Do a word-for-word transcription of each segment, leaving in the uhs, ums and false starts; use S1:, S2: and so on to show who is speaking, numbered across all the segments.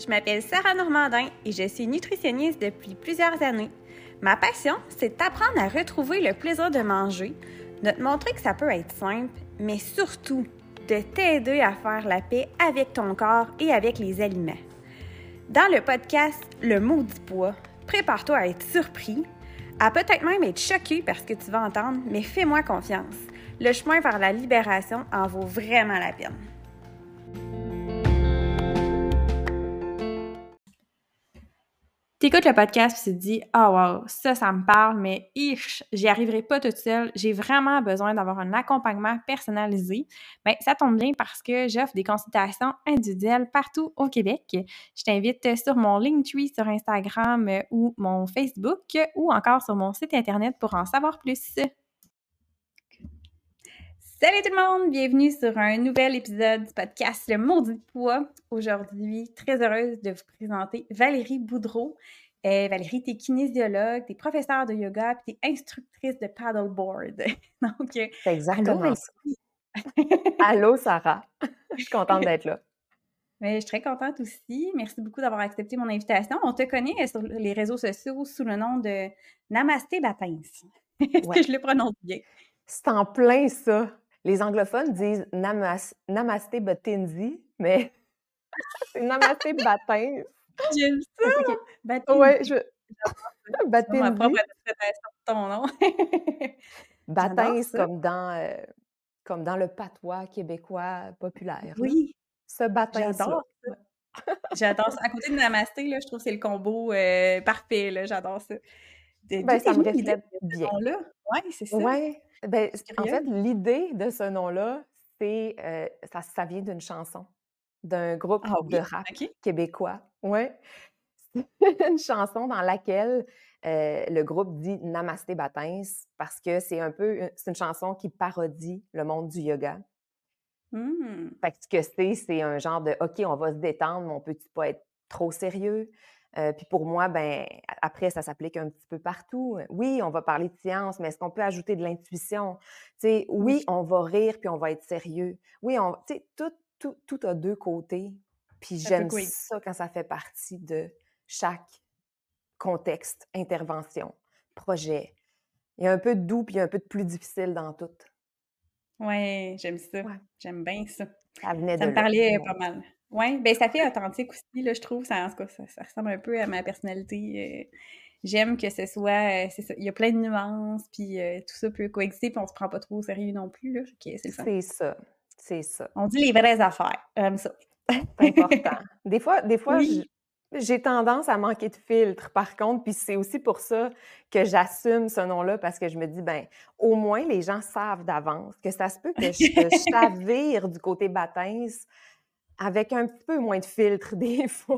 S1: Je m'appelle Sarah Normandin et je suis nutritionniste depuis plusieurs années. Ma passion, c'est d'apprendre à retrouver le plaisir de manger, de te montrer que ça peut être simple, mais surtout de t'aider à faire la paix avec ton corps et avec les aliments. Dans le podcast Le Maudit Poids, prépare-toi à être surpris, à peut-être même être choqué par ce que tu vas entendre, mais fais-moi confiance. Le chemin vers la libération en vaut vraiment la peine. T'écoutes le podcast et tu te dis « Ah oh wow, ça, ça me parle, mais ich, j'y arriverai pas toute seule. J'ai vraiment besoin d'avoir un accompagnement personnalisé. » Bien, ça tombe bien parce que j'offre des consultations individuelles partout au Québec. Je t'invite sur mon Linktree sur Instagram ou mon Facebook ou encore sur mon site Internet pour en savoir plus. Salut tout le monde! Bienvenue sur un nouvel épisode du podcast Le Maudit Poids. Aujourd'hui, très heureuse de vous présenter Valérie Boudreau. Euh, Valérie, t'es kinésiologue, t'es professeure de yoga, puis t'es instructrice de paddleboard. Donc,
S2: c'est exactement
S1: allô,
S2: ça. Allô, Sarah. Je suis contente d'être là.
S1: Mais je suis très contente aussi. Merci beaucoup d'avoir accepté mon invitation. On te connaît sur les réseaux sociaux sous le nom de Namasté Batins. Est-ce
S2: Ouais.
S1: que je le prononce bien?
S2: C'est en plein ça. Les anglophones disent namas, Namasté Batinzi, mais c'est Namasté Batins.
S1: J'aime ça!
S2: Okay.
S1: Batinzi.
S2: Ouais, je...
S1: Batinzi. Ma propre
S2: Batinzi.
S1: interprétation de ton nom.
S2: Batins, comme dans, euh, comme dans le patois québécois populaire.
S1: Oui.
S2: Ce Batins-là.
S1: J'adore ça. Ouais. J'adore ça. À côté de Namasté, là, je trouve que c'est le combo euh, parfait. Là. J'adore ça. De,
S2: ben, ça me reflète bien.
S1: Oui, c'est ça.
S2: Oui. Ben, en fait,
S1: curieuse.
S2: l'idée de ce nom-là, c'est euh, ça, ça vient d'une chanson, d'un groupe
S1: Ah oui?
S2: de rap
S1: Okay.
S2: québécois. Oui. C'est une chanson dans laquelle euh, le groupe dit Namasté Batins parce que c'est un peu, c'est une chanson qui parodie le monde du yoga.
S1: Mm.
S2: Fait que ce que c'est, c'est un genre de OK, on va se détendre, mais on peut-tu pas être trop sérieux? Euh, puis pour moi, ben après, ça s'applique un petit peu partout. Oui, on va parler de science, mais est-ce qu'on peut ajouter de l'intuition? Tu sais, oui, oui, on va rire puis on va être sérieux. Oui, on, tu sais, tout, tout, tout a deux côtés. Puis
S1: Ça
S2: j'aime
S1: peut
S2: ça quand ça fait partie de chaque contexte, intervention, projet. Il y a un peu de doux puis il y a un peu de plus difficile dans tout.
S1: Oui, j'aime ça.
S2: Ouais.
S1: J'aime bien ça.
S2: Ça venait
S1: ça
S2: de
S1: me
S2: là.
S1: parlait pas mal. Oui, bien ça fait authentique aussi, là, je trouve. Ça, en tout cas, ça, ça ressemble un peu à ma personnalité. Euh, j'aime que ce soit, euh, c'est ça, il y a plein de nuances, puis euh, tout ça peut coexister, puis on se prend pas trop au sérieux non plus, là. Okay, c'est le fun.
S2: C'est ça, c'est ça.
S1: On dit les vraies affaires, comme ça.
S2: C'est important. Des fois, des fois
S1: oui.
S2: j'ai tendance à manquer de filtre, par contre, puis c'est aussi pour ça que j'assume ce nom-là, parce que je me dis, ben au moins, les gens savent d'avance que ça se peut que je, que je chavire du côté Batins avec un petit peu moins de filtre des fois.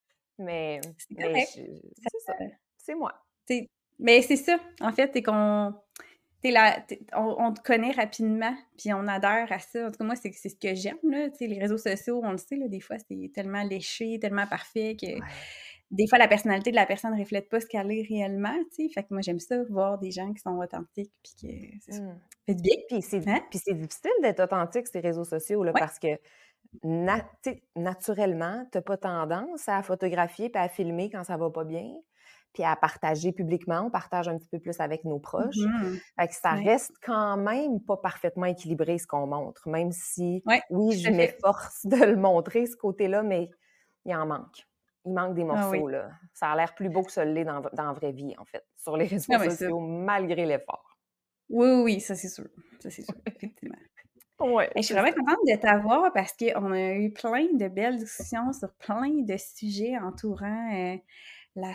S2: Mais
S1: c'est
S2: mais je, c'est ça, c'est moi.
S1: T'sais, mais c'est ça, en fait, c'est qu'on... T'es là, t'es, on, on te connaît rapidement, puis on adhère à ça. En tout cas, moi, c'est, c'est ce que j'aime, là. Tu sais, les réseaux sociaux, on le sait, là, des fois, c'est tellement léché, tellement parfait que
S2: Ouais.
S1: des fois, la personnalité de la personne ne reflète pas ce qu'elle est réellement, tu sais. Fait que moi, j'aime ça, voir des gens qui sont authentiques, puis que c'est ça.
S2: Mm.
S1: Fait du bien.
S2: Puis c'est,
S1: hein?
S2: puis c'est difficile d'être authentique, ces réseaux sociaux, là,
S1: Ouais.
S2: parce que na, naturellement, tu n'as pas tendance à photographier et à filmer quand ça va pas bien. Puis à partager publiquement, on partage un petit peu plus avec nos proches.
S1: Mm-hmm.
S2: Fait que ça
S1: ouais.
S2: reste quand même pas parfaitement équilibré ce qu'on montre, même si,
S1: ouais,
S2: oui, je m'efforce de le montrer, ce côté-là, mais il en manque. Il manque des morceaux, ah, oui. là. Ça a l'air plus beau que ça l'est dans, dans la vraie vie, en fait, sur les réseaux ah, sociaux, malgré l'effort.
S1: Oui, oui, oui, ça c'est sûr. Ça c'est sûr, effectivement.
S2: Ouais,
S1: je suis vraiment ça. contente de t'avoir parce qu'on a eu plein de belles discussions sur plein de sujets entourant euh, la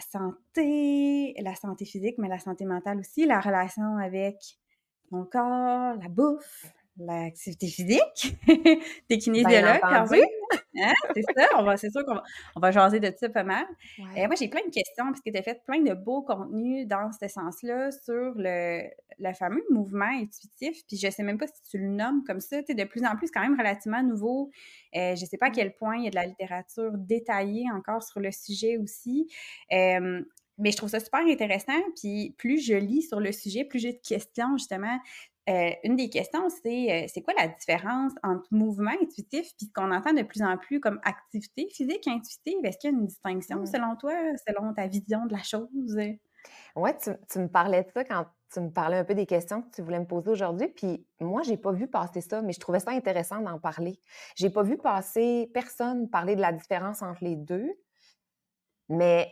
S1: santé, la santé physique, mais la santé mentale aussi, la relation avec ton corps, la bouffe, l'activité physique. T'es kinésiologue quand même. Hein? C'est ça, on va, c'est sûr qu'on va, on va jaser de ça pas mal. Ouais. Euh, moi, j'ai plein de questions parce que tu as fait plein de beaux contenus dans ce sens-là sur le, le fameux mouvement intuitif. Puis je sais même pas si tu le nommes comme ça. Tu sais, de plus en plus, c'est quand même relativement nouveau. Euh, je sais pas à quel point il y a de la littérature détaillée encore sur le sujet aussi. Euh, Mais je trouve ça super intéressant. Puis plus je lis sur le sujet, plus j'ai de questions, justement. euh, une des questions, c'est euh, c'est quoi la différence entre mouvement intuitif puis ce qu'on entend de plus en plus comme activité physique intuitive? Est-ce qu'il y a une distinction
S2: Mmh.
S1: selon toi, selon ta vision de la chose?
S2: Ouais, tu tu me parlais de ça quand tu me parlais un peu des questions que tu voulais me poser aujourd'hui, puis moi, j'ai pas vu passer ça, mais je trouvais ça intéressant d'en parler. J'ai pas vu passer personne parler de la différence entre les deux, mais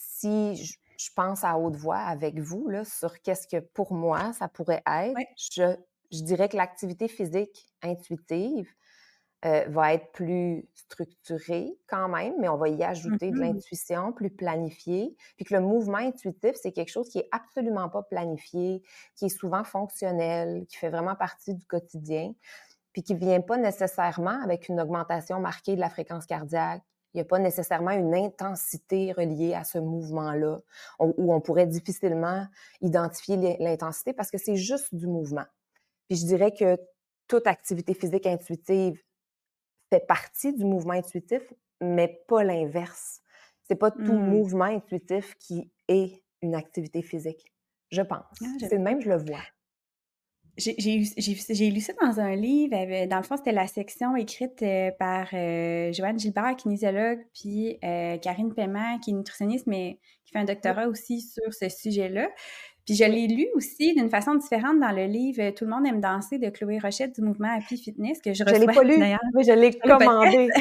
S2: si je je pense à haute voix avec vous là, sur qu'est-ce que pour moi ça pourrait être,
S1: Oui.
S2: je je dirais que l'activité physique intuitive, heu, va être plus structurée quand même, mais on va y ajouter de
S1: Mhm.
S2: l'intuition, plus planifiée. Puis que le mouvement intuitif, c'est quelque chose qui est absolument pas planifié, qui est souvent fonctionnel, qui fait vraiment partie du quotidien, puis qui vient pas nécessairement avec une augmentation marquée de la fréquence cardiaque. Il y a pas nécessairement une intensité reliée à ce mouvement-là, on où on pourrait difficilement identifier l'in l'intensité parce que c'est juste du mouvement. Puis je dirais que toute activité physique intuitive fait partie du mouvement intuitif, mais pas l'inverse. C'est pas tout
S1: Hmm.
S2: mouvement intuitif qui est une activité physique, je pense.
S1: Ah,
S2: C'est
S1: j'avais
S2: de
S1: pas
S2: même que je le vois.
S1: J'ai j'ai eu j'ai j'ai lu ça dans un livre, avait dans le fond, c'était la section écrite, heu, par, heu, Joanne Gilbert, kinésiologue, puis, heu, Karine Paiement, qui est nutritionniste, mais qui fait un
S2: Oui,
S1: doctorat aussi sur ce sujet-là. Puis je
S2: oui.
S1: l'ai lu aussi d'une façon différente dans le livre, heu, «Tout le monde aime danser» de Chloé Rochette du mouvement Happy Fitness que je
S2: Je l'ai
S1: reçois
S2: pas lu,
S1: d'ailleurs
S2: mais je l'ai
S1: sur le podcast.
S2: commandé.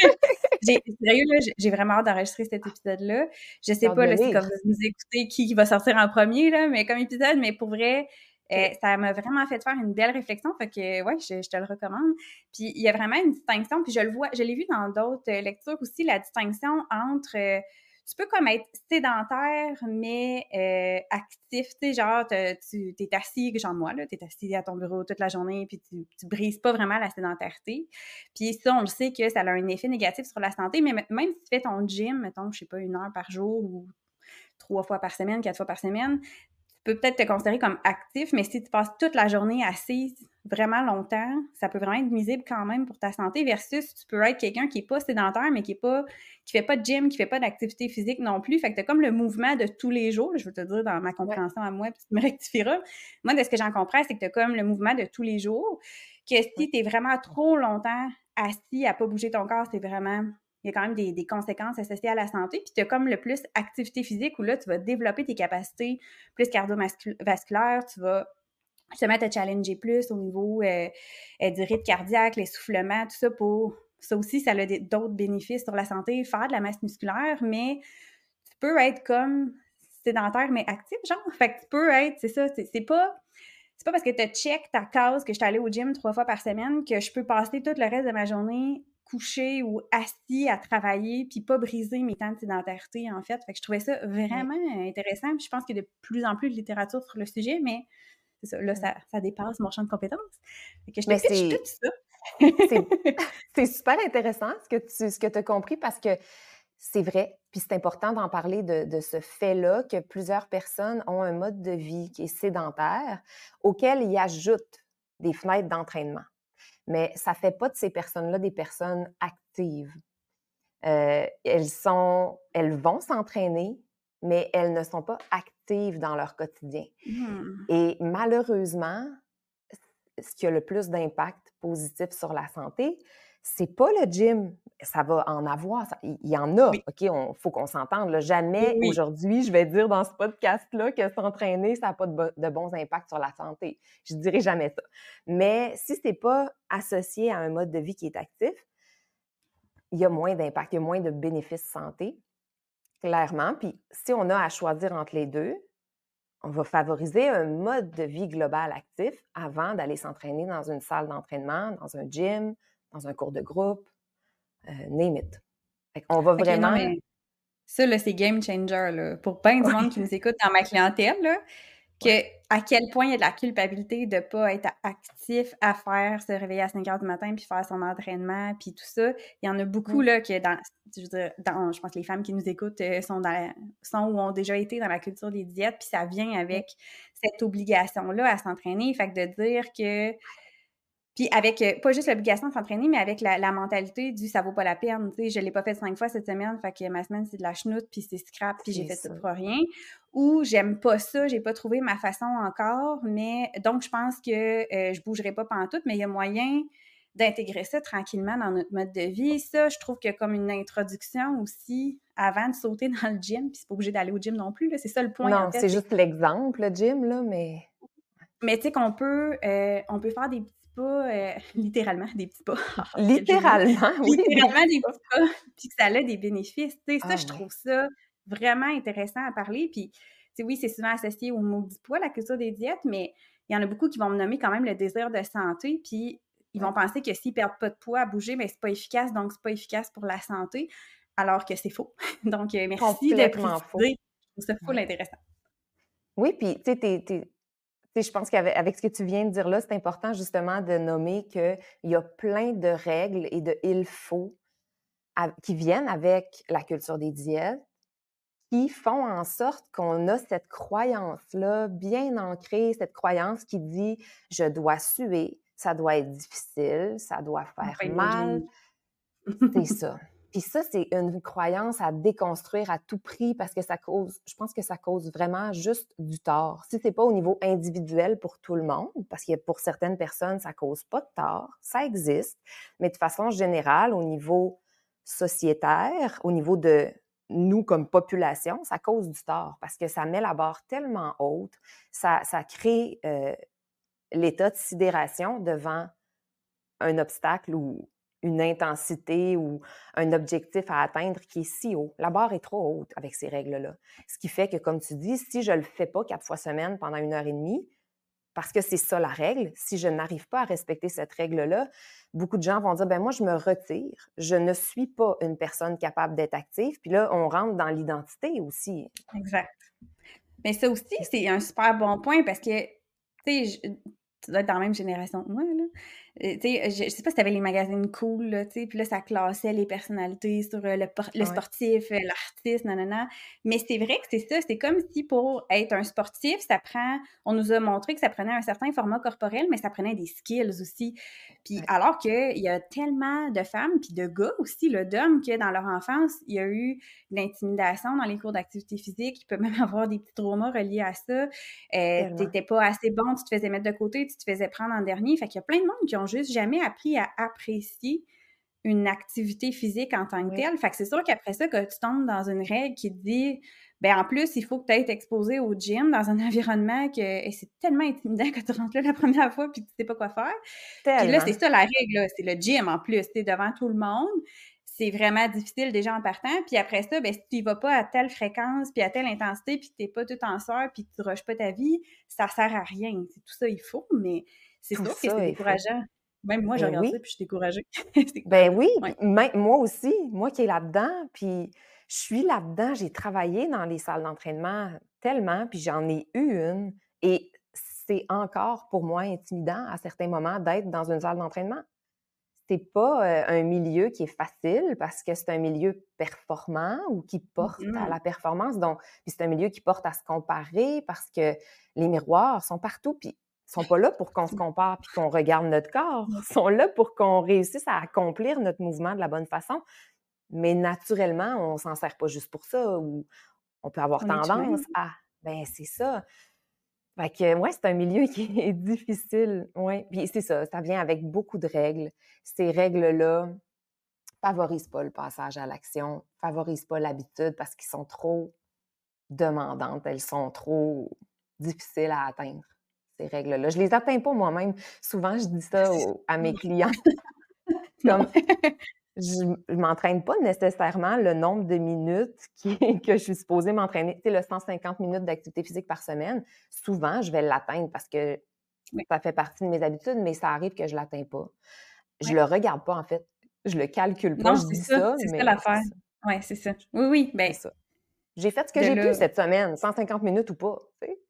S1: J'ai sérieux là, j'ai j'ai vraiment hâte d'enregistrer cet épisode-là. Je
S2: J'ai
S1: sais
S2: hâte de
S1: pas
S2: le
S1: là, si comme
S2: lire.
S1: vous nous écoutez, qui qui va sortir en premier là, mais comme épisode, mais pour vrai, heu,
S2: OK.
S1: ça m'a vraiment fait faire une belle réflexion, fait que ouais, je je te le recommande. Puis il y a vraiment une distinction, puis je le vois je l'ai vu dans d'autres, heu, lectures aussi, la distinction entre, heu, tu peux comme être sédentaire, mais heu, actif, tu sais, genre te tu tu assis, genre moi là, tu es assis à ton bureau toute la journée, puis tu tu brises pas vraiment la sédentarité. Puis ça, on le sait que ça a un effet négatif sur la santé, mais même si tu fais ton gym, mettons, je sais pas, une heure par jour ou trois fois par semaine, quatre fois par semaine, tu peux peut-être te considérer comme actif, mais si tu passes toute la journée assise vraiment longtemps, ça peut vraiment être nuisible quand même pour ta santé versus tu peux être quelqu'un qui est pas sédentaire, mais qui est pas, qui fait pas de gym, qui fait pas d'activité physique non plus. Fait que t'as comme le mouvement de tous les jours, je veux te dire dans ma
S2: Ouais,
S1: compréhension à moi, puis tu me rectifieras. Moi, de ce que j'en comprends, c'est que t'as comme le mouvement de tous les jours, que
S2: ouais,
S1: si t'es vraiment trop longtemps assis à pas bouger ton corps, c'est vraiment il y a quand même des, des conséquences associées à la santé. Puis tu as comme le plus activité physique où là, tu vas développer tes capacités plus cardiovasculaires, tu vas justement te challenger plus au niveau euh, euh, du rythme cardiaque, l'essoufflement, tout ça pour. Ça aussi, ça a d'autres bénéfices sur la santé, faire de la masse musculaire, mais tu peux être comme sédentaire, mais actif, genre. Fait que tu peux être, c'est ça, c'est c'est pas. C'est pas parce que tu check ta case que je suis allée au gym trois fois par semaine que je peux passer tout le reste de ma journée couché ou assis à travailler puis pas briser mes temps de sédentarité, en fait. Fait que je trouvais ça
S2: ouais,
S1: vraiment intéressant. Puis je pense qu'il y a de plus en plus de littérature sur le sujet, mais c'est ça, là,
S2: ouais.
S1: ça, ça dépasse mon champ de compétences. Fait que je te
S2: Mais
S1: pitch tout
S2: c'est
S1: ça.
S2: c'est c'est super intéressant ce que tu ce que tu as compris parce que c'est vrai, puis c'est important d'en parler de de ce fait-là que plusieurs personnes ont un mode de vie qui est sédentaire, auquel ils ajoutent des fenêtres d'entraînement. Mais ça fait pas de ces personnes-là des personnes actives. Heu, elles sont elles vont s'entraîner, mais elles ne sont pas actives dans leur quotidien
S1: Hmm.
S2: et malheureusement, ce qui a le plus d'impact positif sur la santé, c'est pas le gym. Ça va en avoir, ça il y en a,
S1: Oui,
S2: OK? On faut qu'on s'entende, là.
S1: oui,
S2: Jamais
S1: oui.
S2: aujourd'hui, je vais dire dans ce podcast-là que s'entraîner, ça a pas de bo de bons impacts sur la santé. Je dirai jamais ça. Mais si c'est pas associé à un mode de vie qui est actif, il y a moins d'impact, il y a moins de bénéfices santé, clairement. Puis si on a à choisir entre les deux, on va favoriser un mode de vie global actif avant d'aller s'entraîner dans une salle d'entraînement, dans un gym, dans un cours de groupe, heu, name it. Fait qu'on va
S1: OK, non,
S2: vraiment
S1: mais ça, là, c'est game changer, là. Pour bien du monde qui
S2: oui,
S1: nous écoute dans ma clientèle, là,
S2: ouais,
S1: que à quel point il y a de la culpabilité de pas être actif à faire, se réveiller à cinq heures du matin puis faire son entraînement puis tout ça. Il y en a beaucoup
S2: mmh,
S1: là que dans je veux dire dans je pense que les femmes qui nous écoutent, heu, sont dans la sont ou ont déjà été dans la culture des diètes, puis ça vient
S2: oui,
S1: avec cette obligation-là à s'entraîner. Fait que de dire que Puis avec, heu, pas juste l'obligation de s'entraîner, mais avec la la mentalité du «ça vaut pas la peine», tu sais, je l'ai pas fait cinq fois cette semaine, fait que ma semaine, c'est de la chenoute, puis c'est scrap, puis j'ai
S2: C'est
S1: fait ça
S2: ça.
S1: pour rien. Ou j'aime pas ça, j'ai pas trouvé ma façon encore, mais donc je pense que, heu, je bougerai pas pantoute, mais il y a moyen d'intégrer ça tranquillement dans notre mode de vie. Ça, je trouve que comme une introduction aussi, avant de sauter dans le gym, puis c'est pas obligé d'aller au gym non plus, là, c'est ça le point en
S2: Non,
S1: fait,
S2: c'est
S1: c'est
S2: juste l'exemple, le gym, là, mais
S1: mais tu sais qu'on peut, heu, on peut faire des petits pas, heu, littéralement des petits pas, quel jeu de mots,
S2: littéralement, oui, des
S1: littéralement
S2: petits
S1: des
S2: pas.
S1: petits pas, puis que ça a des bénéfices. Tu sais, ça,
S2: Ah
S1: je
S2: ouais,
S1: trouve ça vraiment intéressant à parler. Puis, tu sais, oui, c'est souvent associé au maudit poids, la culture des diètes, mais il y en a beaucoup qui vont me nommer quand même le désir de santé, puis ils vont
S2: ouais,
S1: penser que s'ils perdent pas de poids à bouger, mais c'est pas efficace, donc c'est pas efficace pour la santé, alors que c'est faux. Donc, heu, merci de
S2: complètement
S1: préciser.
S2: faux.
S1: Je trouve ça full
S2: Ouais.
S1: intéressant.
S2: Oui, puis tu sais, tu tu sais, je pense qu'avec avec ce que tu viens de dire là, c'est important justement de nommer qu'il y a plein de règles et de «il faut» av qui viennent avec la culture des diètes, qui font en sorte qu'on a cette croyance-là bien ancrée, cette croyance qui dit: «Je dois suer, ça doit être difficile, ça doit
S1: On
S2: faire
S1: peut être au
S2: mal».
S1: gym.
S2: C'est ça. Puis ça, c'est une croyance à déconstruire à tout prix parce que ça cause je pense que ça cause vraiment juste du tort. Si c'est pas au niveau individuel pour tout le monde, parce que pour certaines personnes, ça cause pas de tort, ça existe, mais de façon générale, au niveau sociétaire, au niveau de nous comme population, ça cause du tort parce que ça met la barre tellement haute, ça ça crée, heu, l'état de sidération devant un obstacle ou une intensité ou un objectif à atteindre qui est si haut. La barre est trop haute avec ces règles-là. Ce qui fait que, comme tu dis, si je ne le fais pas quatre fois semaine pendant une heure et demie, parce que c'est ça la règle, si je n'arrive pas à respecter cette règle-là, beaucoup de gens vont dire, ben moi, je me retire. Je ne suis pas une personne capable d'être active. Puis là, on rentre dans l'identité aussi.
S1: Exact. Mais ça aussi, c'est un super bon point parce que, tu sais, je tu dois être dans la même génération que moi, là. Heu, tu sais, je je sais pas si tu avais les magazines Cool, là, tu sais, puis là, ça classait les personnalités sur, heu, le por le
S2: Ouais,
S1: sportif, heu, l'artiste, nanana. Mais c'est vrai que c'est ça, c'est comme si pour être un sportif, ça prend on nous a montré que ça prenait un certain format corporel, mais ça prenait des skills aussi. Puis
S2: ouais,
S1: alors qu'il y a tellement de femmes, puis de gars aussi, là, d'hommes, que dans leur enfance, il y a eu de l'intimidation dans les cours d'activité physique. Il peut même avoir des petits traumas reliés à ça. Euh, tu
S2: tellement.
S1: n'étais pas assez bon, tu te faisais mettre de côté, tu te faisais prendre en dernier. Fait qu'il y a plein de monde qui ont juste jamais appris à apprécier une activité physique en tant que
S2: Oui,
S1: telle. Fait que c'est sûr qu'après ça, que tu tombes dans une règle qui te dit, ben en plus, il faut que tu aies été exposé au gym dans un environnement que et c'est tellement intimidant quand tu rentres là la première fois puis tu sais pas quoi faire. Puis là, c'est
S2: tellement.
S1: ça la règle, là, c'est le gym en plus, tu es devant tout le monde. C'est vraiment difficile déjà en partant. Puis après ça, ben, si tu y vas pas à telle fréquence, puis à telle intensité, puis que tu es pas tout en sueur, puis que tu rushes pas ta vie, ça sert à rien. C'est tout ça, il faut, mais c'est
S2: Tout
S1: sûr que c'est
S2: ça, il faut.
S1: décourageant. Même moi, je
S2: Ben
S1: regarde
S2: oui.
S1: ça, puis je suis découragée. C'est
S2: Ben
S1: décourageant.
S2: oui,
S1: Ouais.
S2: puis même moi aussi, moi qui est là-dedans, puis je suis là-dedans, j'ai travaillé dans les salles d'entraînement tellement, puis j'en ai eu une et c'est encore pour moi intimidant à certains moments d'être dans une salle d'entraînement. C'est pas, heu, un milieu qui est facile parce que c'est un milieu performant ou qui porte à
S1: Mmh.
S2: la performance donc puis c'est un milieu qui porte à se comparer parce que les miroirs sont partout puis ils sont pas là pour qu'on se compare puis qu'on regarde notre corps. Ils sont là pour qu'on réussisse à accomplir notre mouvement de la bonne façon, mais naturellement, on s'en sert pas juste pour ça ou on peut avoir
S1: On est humain.
S2: tendance à ben, c'est ça. Fait que, ouais, c'est un milieu qui est difficile, ouais. Puis c'est ça, ça vient avec beaucoup de règles. Ces règles-là favorisent pas le passage à l'action, favorisent pas l'habitude parce qu'ils sont trop demandantes, elles sont trop difficiles à atteindre, ces règles-là. Je les atteins pas moi-même. Souvent, je dis ça aux à mes clients,
S1: Non.
S2: comme je je m'entraîne pas nécessairement le nombre de minutes qui que je suis supposée m'entraîner. Tu sais, le cent cinquante minutes d'activité physique par semaine, souvent, je vais l'atteindre parce que
S1: Oui,
S2: ça fait partie de mes habitudes, mais ça arrive que je l'atteins pas. Je
S1: ouais.
S2: le regarde pas, en fait. Je le calcule pas.
S1: Non,
S2: Je
S1: c'est
S2: dis
S1: ça,
S2: ça,
S1: c'est ça
S2: mais c'est
S1: l'affaire.
S2: ça,
S1: Ouais, c'est ça. Oui, oui,
S2: c'est
S1: ben,
S2: ça. J'ai fait ce que
S1: de
S2: j'ai pu
S1: là
S2: cette semaine, cent cinquante minutes ou pas, tu sais?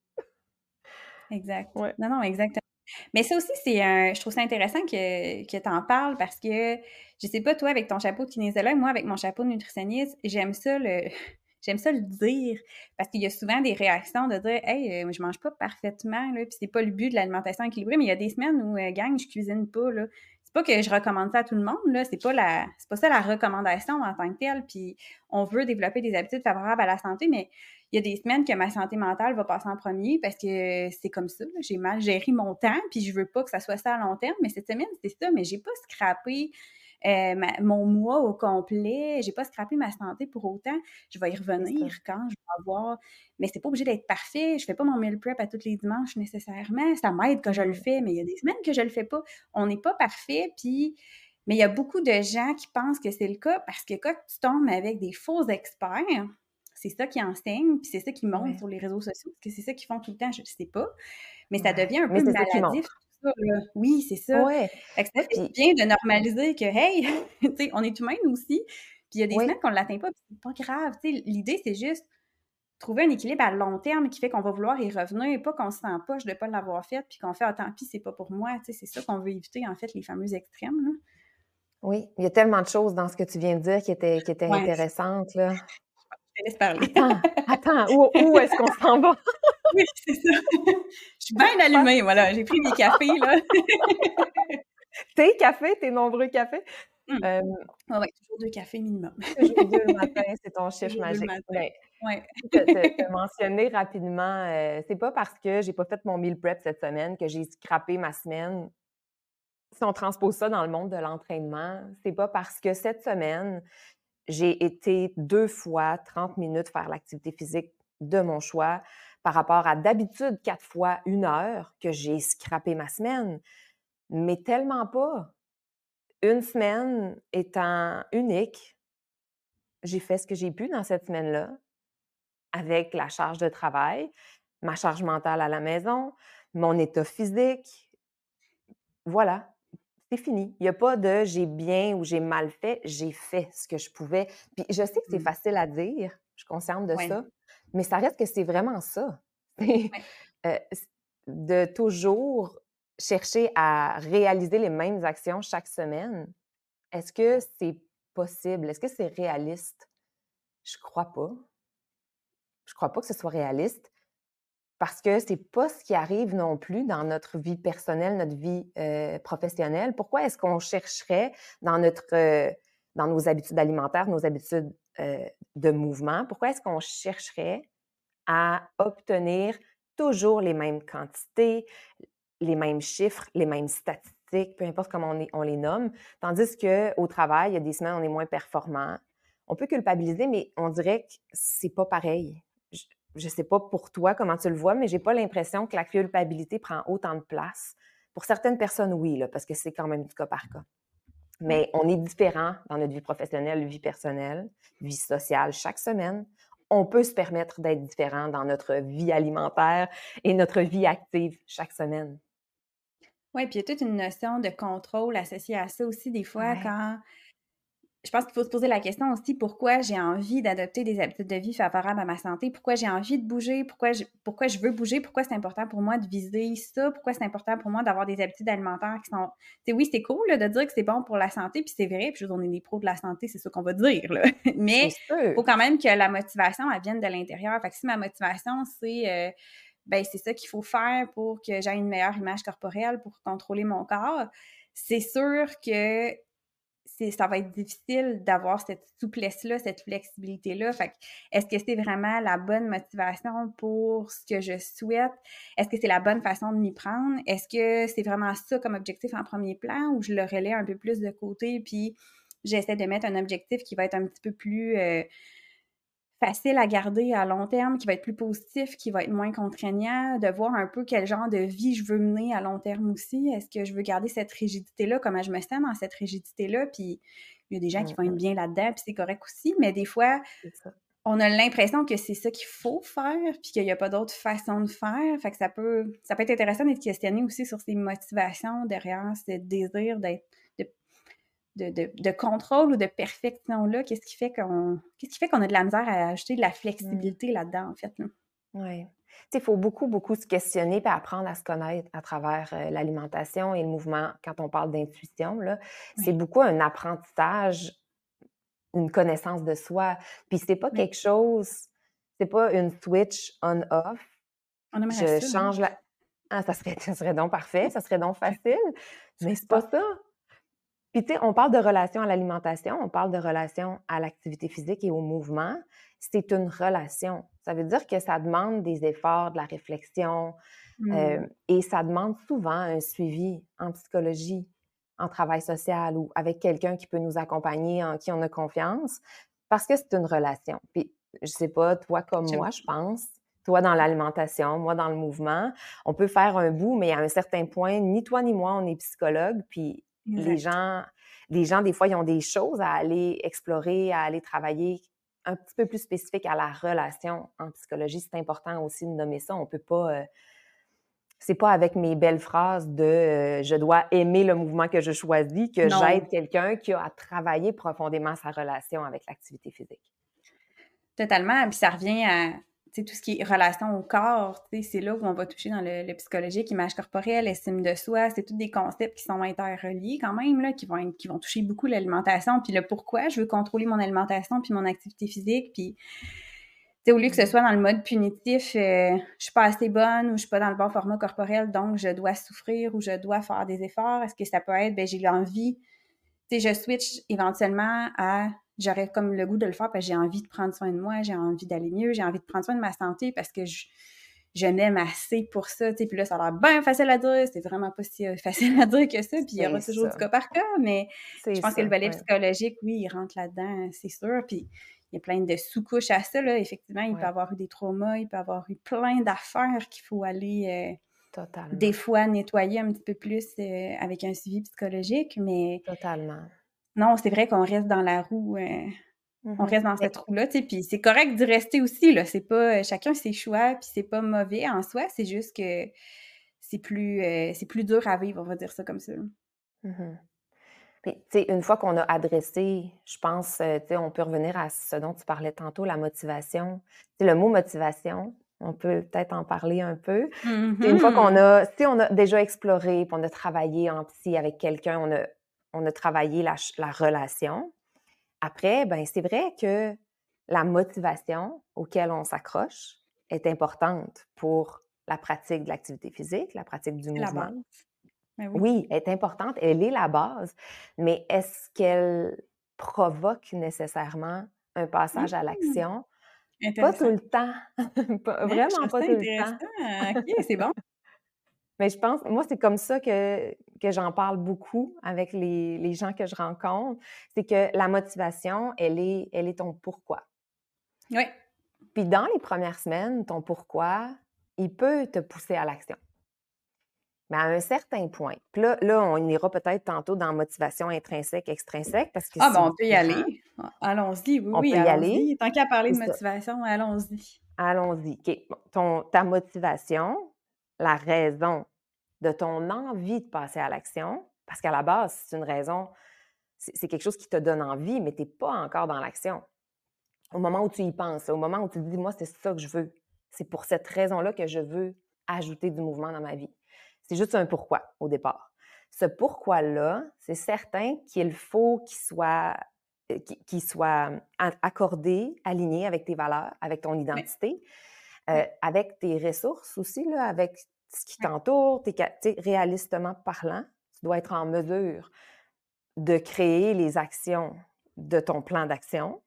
S1: exact.
S2: Ouais.
S1: Non, non, exactement. Mais ça aussi, c'est un je trouve ça intéressant que que tu en parles parce que je sais pas toi avec ton chapeau de kinésiologue, moi avec mon chapeau de nutritionniste, j'aime ça le j'aime ça le dire parce qu'il y a souvent des réactions de dire: «Hey, heu, je mange pas parfaitement, là», puis c'est pas le but de l'alimentation équilibrée, mais il y a des semaines où, heu, gang, je cuisine pas, là. C'est pas que je recommande ça à tout le monde, là, c'est pas la c'est pas ça la recommandation en tant que telle, puis on veut développer des habitudes favorables à la santé, mais il y a des semaines que ma santé mentale va passer en premier parce que c'est comme ça, là, j'ai mal géré mon temps, puis je veux pas que ça soit ça à long terme, mais cette semaine, c'est ça, mais j'ai pas scrappé, heu, ma mon mois au complet, j'ai pas scrappé ma santé pour autant. Je vais y
S2: C'est
S1: revenir
S2: ça.
S1: quand je vais avoir mais c'est pas obligé d'être parfait. Je fais pas mon meal prep à tous les dimanches nécessairement. Ça m'aide quand je le
S2: Mmh.
S1: fais, mais il y a des semaines que je le fais pas. On n'est pas parfait, puis mais il y a beaucoup de gens qui pensent que c'est le cas parce que quand tu tombes avec des faux experts, c'est ça qu'ils enseignent, puis c'est ça qu'ils montrent
S2: Ouais,
S1: sur les réseaux sociaux, parce que c'est ça qu'ils font tout le temps, je sais pas, mais ça
S2: ouais,
S1: devient un
S2: mais
S1: peu
S2: c'est ça qui
S1: maladif
S2: montre.
S1: tout ça, là. Oui, c'est ça.
S2: Ouais,
S1: Fait que ça fait
S2: puis
S1: du bien de normaliser que, hey, tu sais, on est humain nous aussi, puis il y a des
S2: oui,
S1: semaines qu'on l'atteint pas, puis c'est pas grave, tu sais. L'idée, c'est juste trouver un équilibre à long terme qui fait qu'on va vouloir y revenir, pas qu'on se sent poche de pas l'avoir fait, puis qu'on fait: «Ah tant pis, c'est pas pour moi», tu sais, c'est ça qu'on veut éviter, en fait, les fameux extrêmes, là.
S2: oui, il y a tellement de choses dans ce que tu viens de dire qui étaient qui étaient
S1: Ouais,
S2: intéressantes, là.
S1: je te laisse parler.
S2: Attends, attends, où où est-ce qu'on s'en va?
S1: Oui, c'est ça. Je suis bien
S2: Quoi?
S1: allumée, moi, là. J'ai pris mes cafés, là.
S2: Thé, café, tes nombreux cafés?
S1: Mmh.
S2: Hem,
S1: Ouais, ouais, toujours deux cafés minimum.
S2: toujours deux le matin, c'est ton chiffre
S1: Toujours deux le
S2: magique.
S1: matin.
S2: Ben,
S1: Ouais.
S2: tu as tu as mentionné rapidement, heu, c'est pas parce que j'ai pas fait mon meal prep cette semaine que j'ai scrappé ma semaine. Si on transpose ça dans le monde de l'entraînement, c'est pas parce que cette semaine, j'ai été deux fois trente minutes faire l'activité physique de mon choix par rapport à d'habitude quatre fois une heure que j'ai scrappé ma semaine, mais tellement pas. Une semaine étant unique, j'ai fait ce que j'ai pu dans cette semaine-là avec la charge de travail, ma charge mentale à la maison, mon état physique. Voilà, c'est fini. Il y a pas de «j'ai bien» ou «j'ai mal fait», j'ai fait ce que je pouvais. Puis je sais que c'est
S1: Mmh.
S2: facile à dire, je suis consciente de
S1: Ouais.
S2: ça, mais ça reste que c'est vraiment ça. C'est,
S1: Ouais.
S2: heu, c de toujours chercher à réaliser les mêmes actions chaque semaine. Est-ce que c'est possible? Est-ce que c'est réaliste? Je crois pas. Je crois pas que ce soit réaliste. Parce que c'est pas ce qui arrive non plus dans notre vie personnelle, notre vie, heu, professionnelle. Pourquoi est-ce qu'on chercherait dans notre, heu, dans nos habitudes alimentaires, nos habitudes, heu, de mouvement, pourquoi est-ce qu'on chercherait à obtenir toujours les mêmes quantités, les mêmes chiffres, les mêmes statistiques, peu importe comment on est on les nomme, tandis qu'au travail, il y a des semaines, on est moins performant. On peut culpabiliser, mais on dirait que c'est pas pareil. Je je sais pas pour toi comment tu le vois, mais j'ai pas l'impression que la culpabilité prend autant de place. Pour certaines personnes, oui, là, parce que c'est quand même du cas par cas.
S1: Ouais.
S2: Mais on est différent dans notre vie professionnelle, vie personnelle, vie sociale chaque semaine. On peut se permettre d'être différent dans notre vie alimentaire et notre vie active chaque semaine.
S1: Ouais, puis il y a toute une notion de contrôle associée à ça aussi des fois
S2: Ouais.
S1: quand je pense qu'il faut se poser la question aussi pourquoi j'ai envie d'adopter des habitudes de vie favorables à ma santé, pourquoi j'ai envie de bouger, pourquoi je pourquoi je veux bouger, pourquoi c'est important pour moi de viser ça, pourquoi c'est important pour moi d'avoir des habitudes alimentaires qui sont tu sais, oui, c'est cool là, de dire que c'est bon pour la santé, puis c'est vrai, puis je veux dire, on est des pros de la santé, c'est ça qu'on va dire là.
S2: C'est
S1: Mais
S2: sûr.
S1: faut quand même que la motivation, elle vienne de l'intérieur. Fait que si ma motivation, c'est, heu, ben, c'est ça qu'il faut faire pour que j'aie une meilleure image corporelle, pour contrôler mon corps, c'est sûr que c'est ça va être difficile d'avoir cette souplesse-là, cette flexibilité-là. Fait que, est-ce que c'est vraiment la bonne motivation pour ce que je souhaite? Est-ce que c'est la bonne façon de m'y prendre? Est-ce que c'est vraiment ça comme objectif en premier plan ou je le relais un peu plus de côté puis j'essaie de mettre un objectif qui va être un petit peu plus, heu, facile à garder à long terme, qui va être plus positif, qui va être moins contraignant, de voir un peu quel genre de vie je veux mener à long terme aussi. Est-ce que je veux garder cette rigidité-là? Comment je me sens dans cette rigidité-là? Puis il y a des gens qui
S2: Mmh
S1: vont être
S2: mh.
S1: bien là-dedans, puis c'est correct aussi, mais des fois,
S2: C'est ça.
S1: on a l'impression que c'est ça qu'il faut faire, puis qu'il y a pas d'autre façon de faire. Fait que ça peut ça peut être intéressant d'être questionné aussi sur ses motivations derrière ce désir d'être de de de de contrôle ou de perfection-là. Qu'est-ce qui fait qu'on qu'est-ce qui fait qu'on a de la misère à ajouter de la
S2: Mmh.
S1: flexibilité là-dedans, en fait, là?
S2: Ouais. Tu sais, il faut beaucoup, beaucoup se questionner puis apprendre à se connaître à travers, heu, l'alimentation et le mouvement. Quand on parle d'intuition, là, c'est
S1: Oui.
S2: beaucoup un apprentissage une connaissance de soi. Puis c'est pas
S1: Oui,
S2: quelque chose c'est pas une switch on-off.
S1: on aimerait
S2: Je
S1: ça, hein?
S2: change la ah, ça serait ça serait donc parfait, ça serait donc facile, mais c'est pas
S1: Super.
S2: ça. Puis tu sais, on parle de relation à l'alimentation, on parle de relation à l'activité physique et au mouvement. C'est une relation. Ça veut dire que ça demande des efforts, de la réflexion,
S1: Mmh.
S2: heu et ça demande souvent un suivi en psychologie, en travail social ou avec quelqu'un qui peut nous accompagner, en qui on a confiance, parce que c'est une relation. Puis je sais pas, toi comme
S1: J'aime
S2: moi,
S1: ça.
S2: je pense, toi dans l'alimentation, moi dans le mouvement, on peut faire un bout, mais à un certain point, ni toi ni moi, on est psychologue, puis les
S1: Exact.
S2: gens les gens, des fois, ils ont des choses à aller explorer, à aller travailler un petit peu plus spécifiques à la relation en psychologie. C'est important aussi de nommer ça. On peut pas, heu c'est pas avec mes belles phrases de, heu, «Je dois aimer le mouvement que je choisis» que
S1: Non,
S2: j'aide quelqu'un qui a à travailler profondément sa relation avec l'activité physique.
S1: totalement, puis ça revient à, tu sais, tout ce qui est relation au corps, tu sais, c'est là où on va toucher dans le le psychologique, image corporelle, estime de soi, c'est tous des concepts qui sont interreliés quand même, là, qui vont être qui vont toucher beaucoup l'alimentation, puis le pourquoi je veux contrôler mon alimentation puis mon activité physique, puis tu sais, au lieu que ce
S2: Mmh.
S1: soit dans le mode punitif, heu, je suis pas assez bonne ou je suis pas dans le bon format corporel, donc je dois souffrir ou je dois faire des efforts. Est-ce que ça peut être, ben j'ai l'envie, tu sais, je switch éventuellement à j'aurais comme le goût de le faire parce que j'ai envie de prendre soin de moi, j'ai envie d'aller mieux, j'ai envie de prendre soin de ma santé parce que je je m'aime assez pour ça, tu sais, puis là, ça a l'air bien facile à dire, c'est vraiment pas si, heu, facile à dire que ça, puis il y
S2: C'est
S1: aura toujours du
S2: ça,
S1: cas par cas, mais je
S2: c'est
S1: pense que le
S2: ça,
S1: volet
S2: ouais,
S1: psychologique, oui, il rentre là-dedans, c'est sûr, puis il y a plein de sous-couches à ça, là. Effectivement, il peut
S2: ouais,
S1: avoir eu des traumas, il peut avoir eu plein d'affaires qu'il faut aller, heu, des
S2: totalement,
S1: fois nettoyer un petit peu plus, heu, avec un suivi psychologique, mais
S2: totalement.
S1: non, c'est vrai qu'on reste dans la roue, heu, on
S2: Mmh.
S1: reste dans cette roue-là, tu sais, puis c'est correct d'y rester aussi, là. C'est pas, heu, chacun ses choix, puis c'est pas mauvais en soi, c'est juste que c'est plus, heu, c'est plus dur à vivre, on va dire ça comme ça, là.
S2: Mmh. Puis, tu sais, une fois qu'on a adressé, je pense, heu, tu sais, on peut revenir à ce dont tu parlais tantôt, la motivation. Tu sais, le mot motivation, on peut peut-être en parler un peu.
S1: Mmh
S2: C'est une fois qu'on
S1: mh.
S2: a si on a déjà exploré, puis on a travaillé en psy avec quelqu'un, on a on a travaillé la ch la relation. Après, ben, c'est vrai que la motivation auquel on s'accroche est importante pour la pratique de l'activité physique, la pratique du
S1: C'est la
S2: mouvement.
S1: base. Ben oui.
S2: Oui, elle est importante, elle est la base, mais est-ce qu'elle provoque nécessairement un passage à
S1: Mmh!
S2: l'action? Pas tout
S1: Intéressant.
S2: le temps, pas
S1: Hein, je
S2: vraiment
S1: trouve
S2: pas
S1: ça
S2: tout le temps.
S1: intéressant. OK, c'est bon.
S2: Mais je pense moi, c'est comme ça que que j'en parle beaucoup avec les les gens que je rencontre, c'est que la motivation, elle est elle est ton pourquoi.
S1: Oui.
S2: Puis dans les premières semaines, ton pourquoi, il peut te pousser à l'action. Mais à un certain point, puis là là, on ira peut-être tantôt dans motivation intrinsèque, extrinsèque, parce que
S1: Ah,
S2: c'est
S1: ben, on peut y
S2: différent.
S1: aller. A allons-y, oui,
S2: On
S1: oui,
S2: peut y aller,
S1: allons-y. Tant qu'à parler
S2: c'est
S1: de
S2: ça.
S1: motivation, allons-y.
S2: Allons-y. OK, bon, ton ta motivation, la raison de ton envie de passer à l'action, parce qu'à la base, c'est une raison, c'est c'est quelque chose qui te donne envie, mais tu es pas encore dans l'action. Au moment où tu y penses, au moment où tu te dis: «Moi, c'est ça que je veux. C'est pour cette raison-là que je veux ajouter du mouvement dans ma vie». C'est juste un pourquoi au départ. Ce pourquoi-là, c'est certain qu'il faut qu'il soit, heu, qu'il qu'il soit, mmh, a accordé, aligné avec tes valeurs, avec ton
S1: Oui,
S2: identité, heu,
S1: oui,
S2: avec tes ressources aussi là, avec ce qui
S1: oui.
S2: t'entoure, tes ca tu sais, réalistement parlant, tu dois être en mesure de créer les actions de ton plan d'action.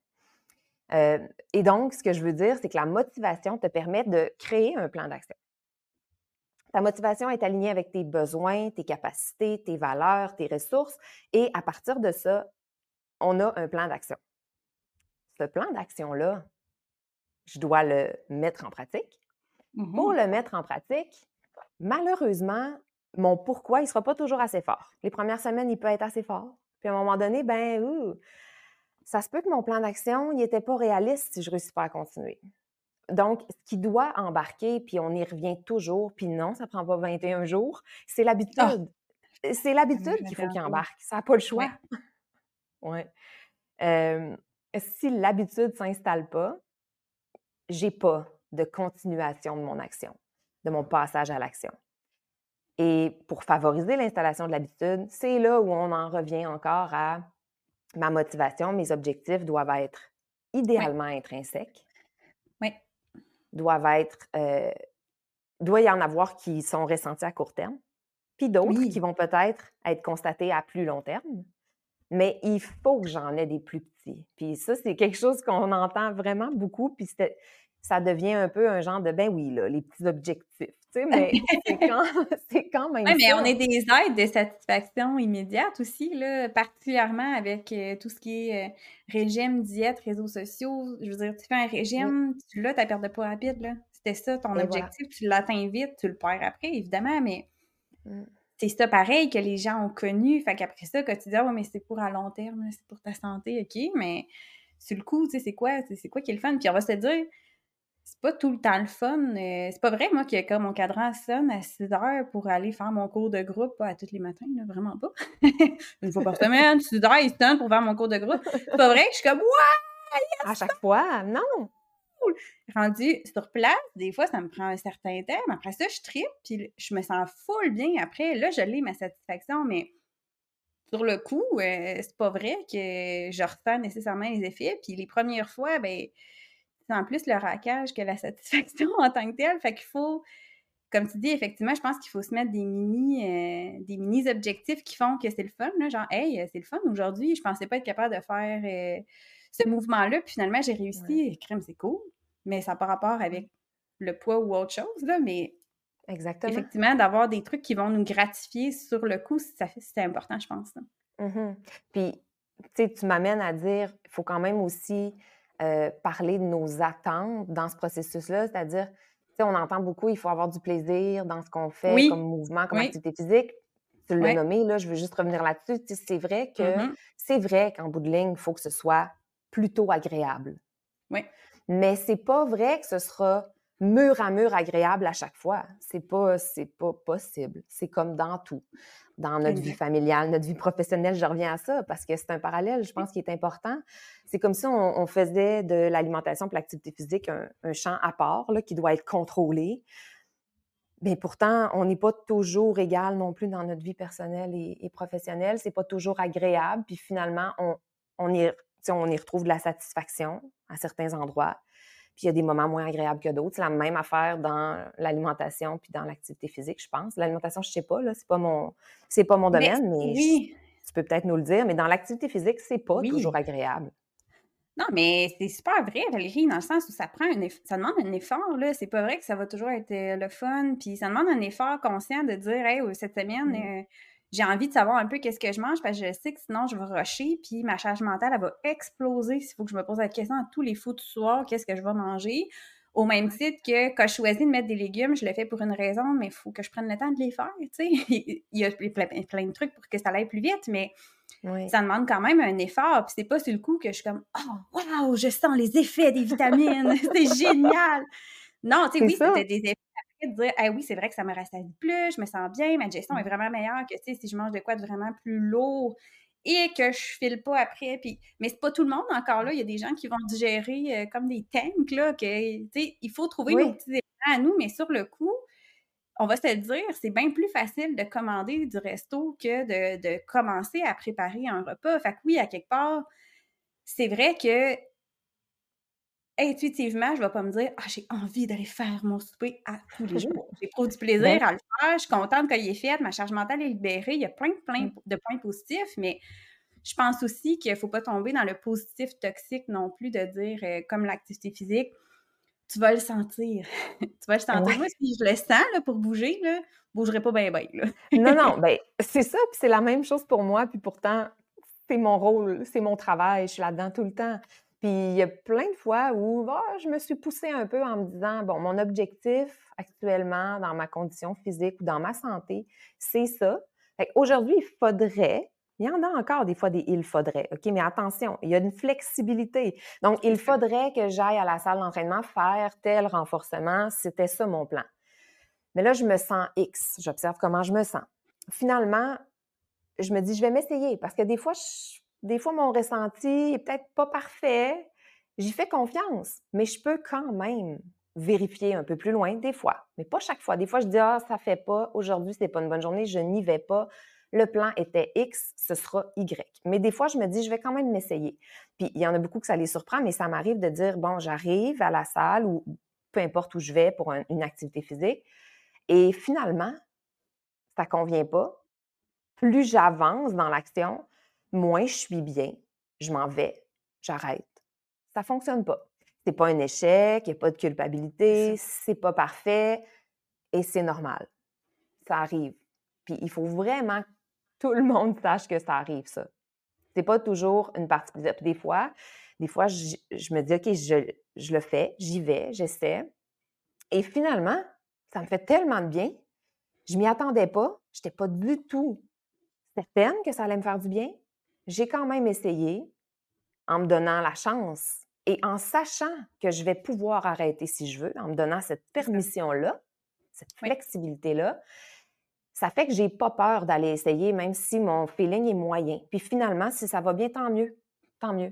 S2: Heu et donc ce que je veux dire, c'est que la motivation te permet de créer un plan d'action. Ta motivation est alignée avec tes besoins, tes capacités, tes valeurs, tes ressources et à partir de ça, on a un plan d'action. Ce plan d'action-là, je dois le mettre en pratique. Pour
S1: Mmh.
S2: le mettre en pratique, malheureusement, mon pourquoi, il ne sera pas toujours assez fort. Les premières semaines, il peut être assez fort. Puis à un moment donné, ben, ouh, ça se peut que mon plan d'action, il était pas réaliste si je réussis pas à continuer. Donc, ce qui doit embarquer, puis on y revient toujours, puis non, ça prend pas vingt et un jours, c'est
S1: Ah!
S2: l'habitude. C'est
S1: Comme
S2: l'habitude qu'il faut qu'il
S1: vingt et un jours.
S2: embarque, ça a pas le
S1: Oui.
S2: choix. Ouais. Hem, si l'habitude s'installe pas, j'ai pas de continuation de mon action, de mon passage à l'action. Et pour favoriser l'installation de l'habitude, c'est là où on en revient encore à ma motivation, mes objectifs doivent être
S1: Oui,
S2: idéalement intrinsèques,
S1: oui,
S2: doivent être, heu, doit y en avoir qui sont ressentis à court terme, puis d'autres qui
S1: oui.
S2: vont peut-être être constatés à plus long terme, mais il faut que j'en ai des plus petits. Puis ça, c'est quelque chose qu'on entend vraiment beaucoup, puis c'était ça devient un peu un genre de, ben oui, là, les petits objectifs, tu sais, mais c'est quand c'est quand
S1: Ouais,
S2: même
S1: mais on
S2: ça.
S1: est des aides de satisfaction immédiate aussi, là, particulièrement avec, heu, tout ce qui est, heu, régime, diète, réseaux sociaux. Je veux dire, tu fais un
S2: Oui,
S1: régime, tu l'as ta perte de poids rapide, là. C'était ça ton
S2: et voilà.
S1: objectif, tu l'atteins vite, tu le perds après évidemment, mais
S2: Mmh.
S1: c'est ça pareil que les gens ont connu. Fait qu'après ça, quand tu dis: «Ah ouais, mais c'est pour à long terme, là, c'est pour ta santé», OK, mais sur le coup, tu sais, c'est quoi c'est c'est quoi qui est le fun? Puis on va se le dire, c'est pas tout le temps le fun, heu, c'est pas vrai, moi, que quand mon cadran sonne à six heures pour aller faire mon cours de groupe, pas à tous les matins, là, vraiment pas. Une fois par semaine, six heures, il sonne pour faire mon cours de groupe. C'est pas vrai, je suis comme: «Ouais,
S2: À chaque fois? Non!
S1: cool!» Rendu sur place, des fois, ça me prend un certain temps, mais après ça, je trippe, puis l je me sens full bien après. Là, je l'ai ma satisfaction, mais sur le coup, heu, c'est pas vrai que je ressens nécessairement les effets. Puis les premières fois, ben, c'est en plus le raquage que la satisfaction en tant que telle. Fait qu'il faut, comme tu dis, effectivement, je pense qu'il faut se mettre des mini, heu, des mini objectifs qui font que c'est le fun, là, genre: «Hey, heu, c'est le fun aujourd'hui, je pensais pas être capable de faire, heu, ce mouvement-là, puis finalement j'ai
S2: Ouais,
S1: réussi. Crème, c'est cool». Mais ça a pas rapport
S2: ouais,
S1: avec le poids ou autre chose, là, mais
S2: exactement.
S1: effectivement, d'avoir des trucs qui vont nous gratifier sur le coup, ça fait c'est important, je pense, là.
S2: Mmh. Puis, tu sais, tu m'amènes à dire, il faut quand même aussi, heu, parler de nos attentes dans ce processus-là. C'est-à-dire, tu sais, on entend beaucoup, il faut avoir du plaisir dans ce qu'on fait comme
S1: Oui,
S2: mouvement, comme
S1: oui,
S2: activité physique. Tu l'as
S1: ouais.
S2: nommé, là, je veux juste revenir là-dessus. Tu sais, c'est vrai
S1: Mmh
S2: que
S1: mh.
S2: c'est vrai qu'en bout de ligne, il faut que ce soit plutôt agréable.
S1: Oui,
S2: Mais c'est pas vrai que ce sera mur à mur agréable à chaque fois. C'est pas c'est pas possible. C'est comme dans tout. Dans notre vie
S1: exact.
S2: familiale, notre vie professionnelle, je reviens à ça parce que c'est un parallèle, je
S1: Oui,
S2: pense, qui est important. C'est comme si on on faisait de l'alimentation pour l'activité physique un un champ à part, là, qui doit être contrôlé. Mais pourtant, on n'est pas toujours égal non plus dans notre vie personnelle et et professionnelle. C'est pas toujours agréable, puis finalement, on on y tu sais, on y retrouve de la satisfaction à certains endroits. Puis il y a des moments moins agréables que d'autres. C'est la même affaire dans l'alimentation puis dans l'activité physique, je pense. L'alimentation, je sais pas, là, c'est pas mon c'est pas mon
S1: mais
S2: domaine, mais j
S1: oui,
S2: tu peux peut-être nous le dire, mais dans l'activité physique, c'est pas toujours
S1: oui.
S2: agréable.
S1: Non, mais c'est super vrai, Valérie, dans le sens où ça prend un eff ça demande un effort, là. C'est pas vrai que ça va toujours être, heu, le fun, puis ça demande un effort conscient de dire: «Hey, heu, cette semaine,
S2: Mmh.
S1: heu, j'ai envie de savoir un peu qu'est-ce que je mange parce que je sais que sinon je vais rusher, puis ma charge mentale, elle va exploser s'il faut que je me pose la question à tous les foutus soirs, qu'est-ce que je vais manger?» Au même
S2: Ouais.
S1: titre que quand je choisis de mettre des légumes, je le fais pour une raison, mais il faut que je prenne le temps de les faire, tu sais? Il y a plein plein de trucs pour que ça aille plus vite, mais
S2: Oui.
S1: ça demande quand même un effort, puis c'est pas sur le coup que je suis comme: «Oh waouh, je sens les effets des vitamines, c'est génial!» Non, tu sais,
S2: C'est
S1: oui,
S2: ça.
S1: c'était des effets après de dire: «Ah oui, c'est vrai que ça me rassasie plus, je me sens bien, ma digestion est
S2: Mmh.
S1: vraiment meilleure que, tu sais, si je mange de quoi de vraiment plus lourd et que je file pas après», puis mais c'est pas tout le monde encore là, il y a des gens qui vont digérer, heu, comme des tanks là, que tu sais, il faut trouver nos
S2: Oui.
S1: petits éléments à nous, mais sur le coup, on va se le dire, c'est bien plus facile de commander du resto que de de commencer à préparer un repas. Fait que oui, à quelque part, c'est vrai que intuitivement, je vais pas me dire: «Ah, j'ai envie d'aller faire mon souper à tous les jours». J'éprouve du
S2: Ben
S1: plaisir à le faire, je suis contente qu'il est fait, ma charge mentale est libérée. Il y a plein, plein
S2: mmh.
S1: de points positifs, mais je pense aussi qu'il faut pas tomber dans le positif toxique non plus de dire, heu, comme l'activité physique, tu vas le sentir. Tu vas le sentir. Moi,
S2: Ouais.
S1: si je le sens là, pour bouger là, je bougerai pas bien, bien là.
S2: Non, non, ben, c'est ça, puis c'est la même chose pour moi, puis pourtant, c'est mon rôle, c'est mon travail, je suis là-dedans tout le temps. Puis il y a plein de fois où, ah, je me suis poussée un peu en me disant: «Bon, mon objectif actuellement dans ma condition physique ou dans ma santé, c'est ça. Fait qu'aujourd'hui, il faudrait», il y en a encore des fois des «il faudrait», OK? Mais attention, il y a une flexibilité. Donc,
S1: C'est
S2: il
S1: ça.
S2: faudrait que j'aille à la salle d'entraînement faire tel renforcement, c'était ça mon plan. Mais là, je me sens X, j'observe comment je me sens. Finalement, je me dis: «Je vais m'essayer» parce que des fois, je des fois, mon ressenti est peut-être pas parfait. J'y fais confiance, mais je peux quand même vérifier un peu plus loin des fois, mais pas chaque fois. Des fois, je dis: «Ah, ça fait pas, aujourd'hui, c'est pas une bonne journée, je n'y vais pas». le plan était X, ce sera Y. Mais des fois, je me dis, je vais quand même m'essayer. Puis il y en a beaucoup que ça les surprend, mais ça m'arrive de dire, bon, j'arrive à la salle ou peu importe où je vais pour un- une activité physique et finalement, ça convient pas. Plus j'avance dans l'action, moins je suis bien. Je m'en vais, j'arrête. Ça fonctionne pas. C'est pas un échec, il y a pas de
S1: C'est ça.
S2: culpabilité, c'est pas parfait et c'est normal. Ça arrive. Puis il faut vraiment que tout le monde sache que ça arrive, ça. C'est pas toujours une partie puis des fois des fois, je je me dis: «OK, je je le fais, j'y vais, j'essaie» et finalement, ça me fait tellement de bien. Je m'y attendais pas, j'étais pas du tout certaine que ça allait me faire du bien. J'ai quand même essayé en me donnant la chance et en sachant que je vais pouvoir arrêter si je veux, en me donnant cette
S1: C'est ça.
S2: permission-là, cette
S1: Oui.
S2: flexibilité-là, ça fait que j'ai pas peur d'aller essayer même si mon feeling est moyen. Puis finalement, si ça va bien, tant mieux, tant mieux.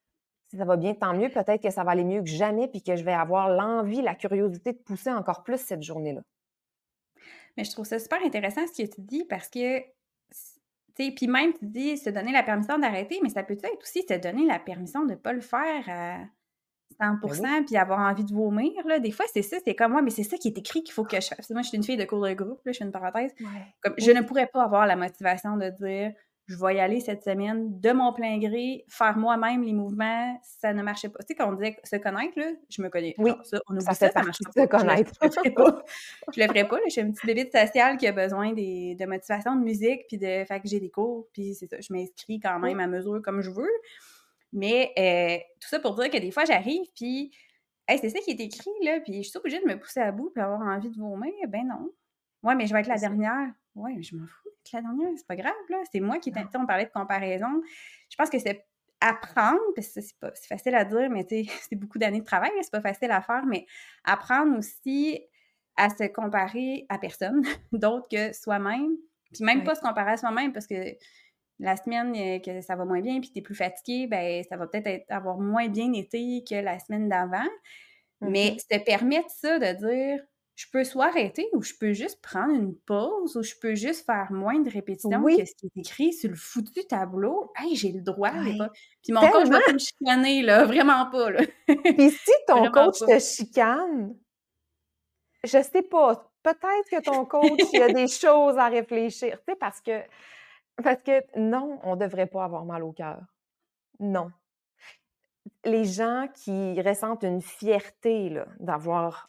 S2: Si ça va bien, tant mieux. Peut-être que ça va aller mieux que jamais puis que je vais avoir l'envie, la curiosité de pousser encore plus cette journée-là.
S1: Mais je trouve ça super intéressant ce que tu dis parce que, s tu sais, puis même tu dis se donner la permission d'arrêter, mais ça peut être aussi se donner la permission de pas le faire à cent
S2: Mais oui.
S1: puis avoir envie de vomir, là. Des fois, c'est ça, c'est comme: «Ouais, mais c'est ça qui est écrit qu'il faut que je fasse». Moi, je suis une fille de cours de groupe, là, je fais une parenthèse.
S2: Ouais.
S1: Comme je ne
S2: Oui.
S1: pourrais pas avoir la motivation de dire: «Je vais y aller cette semaine de mon plein gré, faire moi-même les mouvements», ça ne marchait pas. Tu sais, quand on disait se connaître, là, je me connais.
S2: Oui,
S1: Genre ça, on
S2: ça
S1: oublie
S2: fait
S1: ça, ça
S2: partie de
S1: marchera
S2: se
S1: pas. Je le
S2: connaître.
S1: je le ferai pas. Je le ferai pas, là. Je suis une petite bébite sociale qui a besoin des de motivation de musique puis de fait que j'ai des cours, puis c'est ça, je m'inscris quand
S2: Oui.
S1: même à mesure comme je veux. Mais heu, tout ça pour dire que des fois, j'arrive puis hey, c'est ça qui est écrit là, puis je suis obligée de me pousser à bout puis avoir envie de vomir? Ben non. Ouais, mais je vais être
S2: C'est
S1: la
S2: ça.
S1: dernière. Ouais, je m'en fous d'être la dernière, c'est pas grave là, c'est moi qui est tu sais, on parlait de comparaison. Je pense que c'est apprendre, parce que c'est pas c'est facile à dire, mais tu sais, c'est beaucoup d'années de travail, là, c'est pas facile à faire, mais apprendre aussi à se comparer à personne d'autre que soi-même, puis même
S2: Ouais.
S1: pas se comparer à soi-même parce que la semaine, heu, que ça va moins bien puis que tu es plus fatigué, ben ça va peut-être être avoir moins bien été que la semaine d'avant. Mais
S2: Mmh.
S1: se permettre ça, de dire: «Je peux soit arrêter ou je peux juste prendre une pause ou je peux juste faire moins de répétitions
S2: Oui,
S1: que ce qui est écrit sur le foutu tableau. Hey, j'ai le droit, il y a
S2: ouais,
S1: pas» puis mon coach va
S2: tellement!
S1: pas me chicaner là, vraiment pas là.
S2: Puis si ton
S1: Vraiment
S2: coach
S1: pas.
S2: te chicane, je sais pas, peut-être que ton coach, il y a des choses à réfléchir, tu sais, parce que parce que non, on devrait pas avoir mal au cœur. Non. Les gens qui ressentent une fierté, là, d'avoir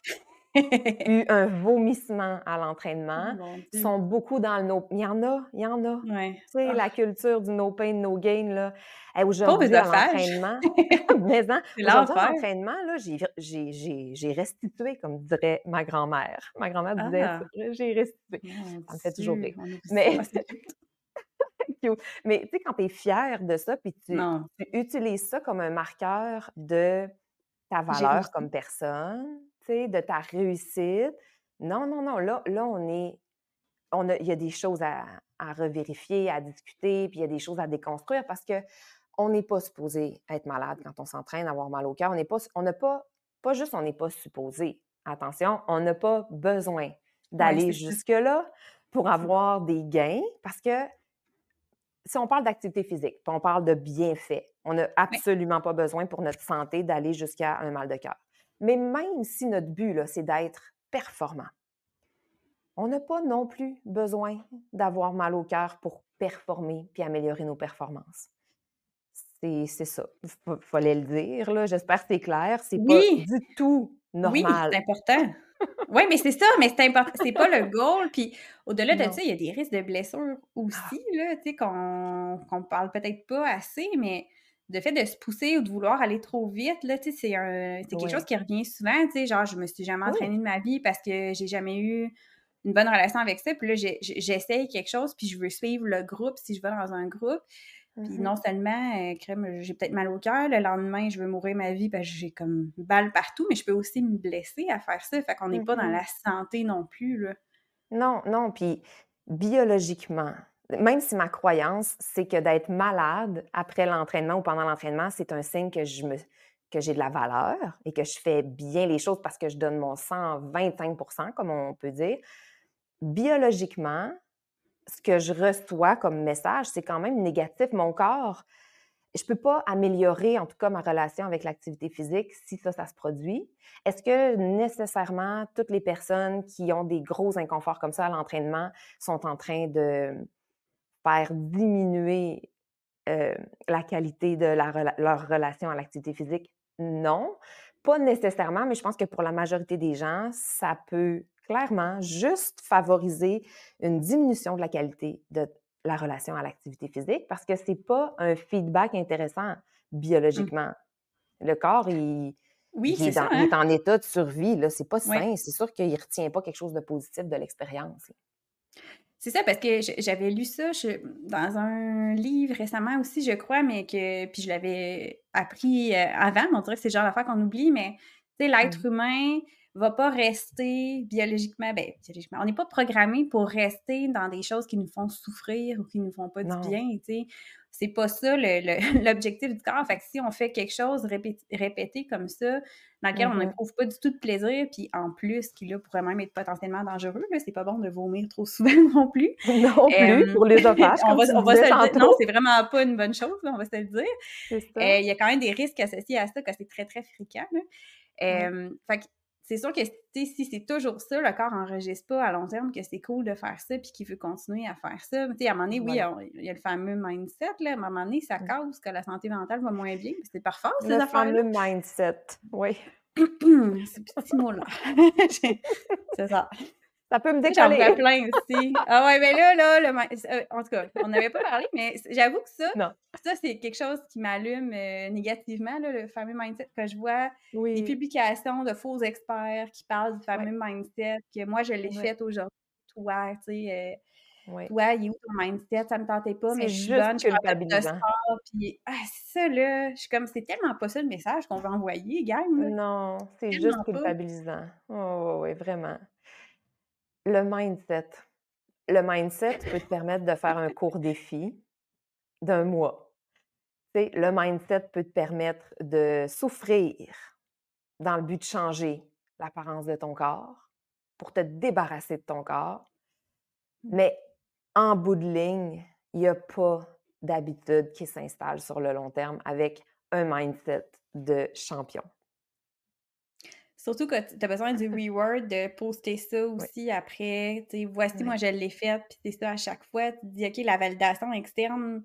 S2: eu un vomissement à
S1: Oh
S2: l'entraînement,
S1: mon Dieu.
S2: sont beaucoup dans le no il y en a, il y en a.
S1: Ouais.
S2: Tu sais,
S1: Ah,
S2: la culture du no pain, no gain, là. Hey,
S1: pauvres
S2: aujourd'hui à
S1: œsophages.
S2: l'entraînement mais hein,
S1: C'est
S2: aujourd'hui à
S1: l'enfer.
S2: l'entraînement, là, j'ai j'ai j'ai j'ai restitué, comme dirait ma grand-mère. Ma grand-mère disait ça,
S1: Ah!
S2: là, j'ai restitué.
S1: Mon
S2: Ça me fait toujours
S1: Dieu,
S2: rire.
S1: on oublie ça.
S2: Mais
S1: Ah, c'est cute.
S2: cute. Mais tu sais, quand tu es fière de ça, puis tu
S1: Non,
S2: tu utilises ça comme un marqueur de ta
S1: j'ai
S2: valeur comme
S1: réussi.
S2: personne, tu sais, de ta réussite. Non, non, non, là là, on est on a il y a des choses à à revérifier, à discuter, puis il y a des choses à déconstruire parce que on n'est pas supposé être malade quand on s'entraîne, avoir mal au cœur. On n'est pas on n'a pas pas juste on n'est pas supposé, attention, on n'a pas besoin
S1: Ouais,
S2: d'aller
S1: c'est ça.
S2: jusque-là pour
S1: Faut
S2: avoir des gains parce que si on parle d'activité physique, puis on parle de bienfaits, on n'a
S1: ouais,
S2: absolument pas besoin pour notre santé d'aller jusqu'à un mal de cœur. Mais même si notre but, là, c'est d'être performant, on n'a pas non plus besoin d'avoir mal au cœur pour performer puis améliorer nos performances. C'est c'est ça. Il fallait le dire, là. J'espère que c'est clair. C'est pas
S1: oui!
S2: du tout
S1: Oui,
S2: normal.
S1: c'est important. Oui, mais c'est ça, mais c'est import c'est pas le goal, puis au-delà de
S2: Non.
S1: ça, il y a des risques de blessures
S2: Ah,
S1: aussi là, tu sais, qu'on qu'on parle peut-être pas assez, mais le fait de se pousser ou de vouloir aller trop vite là, tu sais, c'est un c'est quelque chose
S2: oui.
S1: qui revient souvent, tu sais, genre je me suis jamais
S2: Oui.
S1: entraînée de ma vie parce que j'ai jamais eu une bonne relation avec ça, puis là j'ai j'ai j'essaye quelque chose, puis je veux suivre le groupe si je vais dans un groupe. Puis
S2: Mmh.
S1: non seulement, heu, crème, j'ai peut-être mal au cœur, le lendemain, je veux mourir ma vie parce que j'ai comme balle partout, mais je peux aussi me blesser à faire ça. Fait qu'on n'est pas dans
S2: Mmh.
S1: la santé non plus, là.
S2: Non, non, puis biologiquement, même si ma croyance, c'est que d'être malade après l'entraînement ou pendant l'entraînement, c'est un signe que je me que j'ai de la valeur et que je fais bien les choses parce que je donne mon cent vingt-cinq comme on peut dire. Biologiquement, ce que je reçois comme message, c'est quand même négatif. Mon corps, je peux pas améliorer, en tout cas, ma relation avec l'activité physique si ça, ça se produit. Est-ce que nécessairement toutes les personnes qui ont des gros inconforts comme ça à l'entraînement sont en train de faire diminuer, heu, la qualité de la rela leur relation à l'activité physique? Non, pas nécessairement, mais je pense que pour la majorité des gens, ça peut clairement juste favoriser une diminution de la qualité de la relation à l'activité physique parce que c'est pas un feedback intéressant
S1: Mmh.
S2: biologiquement. Le corps, il
S1: Oui,
S2: il est
S1: c'est ça,
S2: dans il
S1: hein?
S2: est en état de survie, là, c'est pas
S1: Oui.
S2: sain. C'est sûr qu'il retient pas quelque chose de positif de l'expérience, là.
S1: C'est ça, parce que je j'avais lu ça je dans un livre récemment aussi, je crois, mais que puis je l'avais appris, heu, avant, mais on dirait que c'est le genre d'affaire qu'on oublie, mais tu sais, l'être
S2: Mmh.
S1: humain va pas rester biologiquement ben, biologiquement, on n'est pas programmé pour rester dans des choses qui nous font souffrir ou qui nous font pas du
S2: Non.
S1: bien, tu sais. C'est pas ça le le l'objectif du corps. Fait que si on fait quelque chose répét répété comme ça, dans lequel on
S2: Mmh.
S1: n'éprouve pas du tout de plaisir, puis en plus, qui là pourrait même être potentiellement dangereux, là, c'est pas bon de vomir trop souvent non plus.
S2: Non plus,
S1: Hem,
S2: pour l'œsophage,
S1: on
S2: comme
S1: va
S2: tu
S1: on va
S2: disais
S1: se le dire, non,
S2: tantôt.
S1: c'est vraiment pas une bonne chose, là, on va se le dire.
S2: C'est
S1: Heu,
S2: ça.
S1: il y a quand même des risques associés à ça quand c'est très, très fréquent, là.
S2: Ouais.
S1: Hem, fait que c'est sûr que, tu sais, si c'est toujours ça, le corps enregistre pas à long terme que c'est cool de faire ça puis qu'il veut continuer à faire ça. Tu sais, à un moment donné, oui,
S2: Voilà.
S1: on il y a le fameux mindset, là, à un moment donné, ça
S2: Mmh.
S1: cause que la santé mentale va moins bien, puis c'est pas fort ces
S2: Le
S1: affaires-là.
S2: fameux mindset, oui.
S1: Ces petits mots-là. C'est ça.
S2: Ça peut me
S1: Tu sais, j'en vois
S2: décoller.
S1: plein aussi. Ah ouais, mais là là, le min heu, en tout cas, on n'avait pas parlé, mais c j'avoue que ça
S2: Non.
S1: ça, c'est quelque chose qui m'allume, heu, négativement, là, le fameux mindset. Quand je vois des
S2: Oui.
S1: publications de faux experts qui parlent du
S2: Ouais,
S1: fameux mindset, que moi je l'ai
S2: ouais,
S1: fait aujourd'hui, toi, tu sais, heu,
S2: ouais.
S1: toi, il est où ton mindset? Ça me tentait pas, mais
S2: C'est
S1: je suis
S2: juste
S1: bonne, je fais un top de
S2: culpabilisant.
S1: sport, puis ah ça là, je suis comme c'est tellement pas ça le message qu'on veut envoyer gang, là,
S2: Non, c'est juste
S1: tellement pas.
S2: culpabilisant. Oh, oui, oui, vraiment. Le mindset. Le mindset peut te permettre de faire un court défi d'un mois. Tu sais, le mindset peut te permettre de souffrir dans le but de changer l'apparence de ton corps, pour te débarrasser de ton corps. Mais en bout de ligne, il y a pas d'habitude qui s'installe sur le long terme avec un mindset de champion.
S1: Surtout que tu as besoin du reward, de poster ça
S2: Oui,
S1: aussi après, tu sais: «Voici, moi,
S2: oui,
S1: je l'ai fait», puis c'est ça à chaque fois. Tu te dis: «OK, la validation externe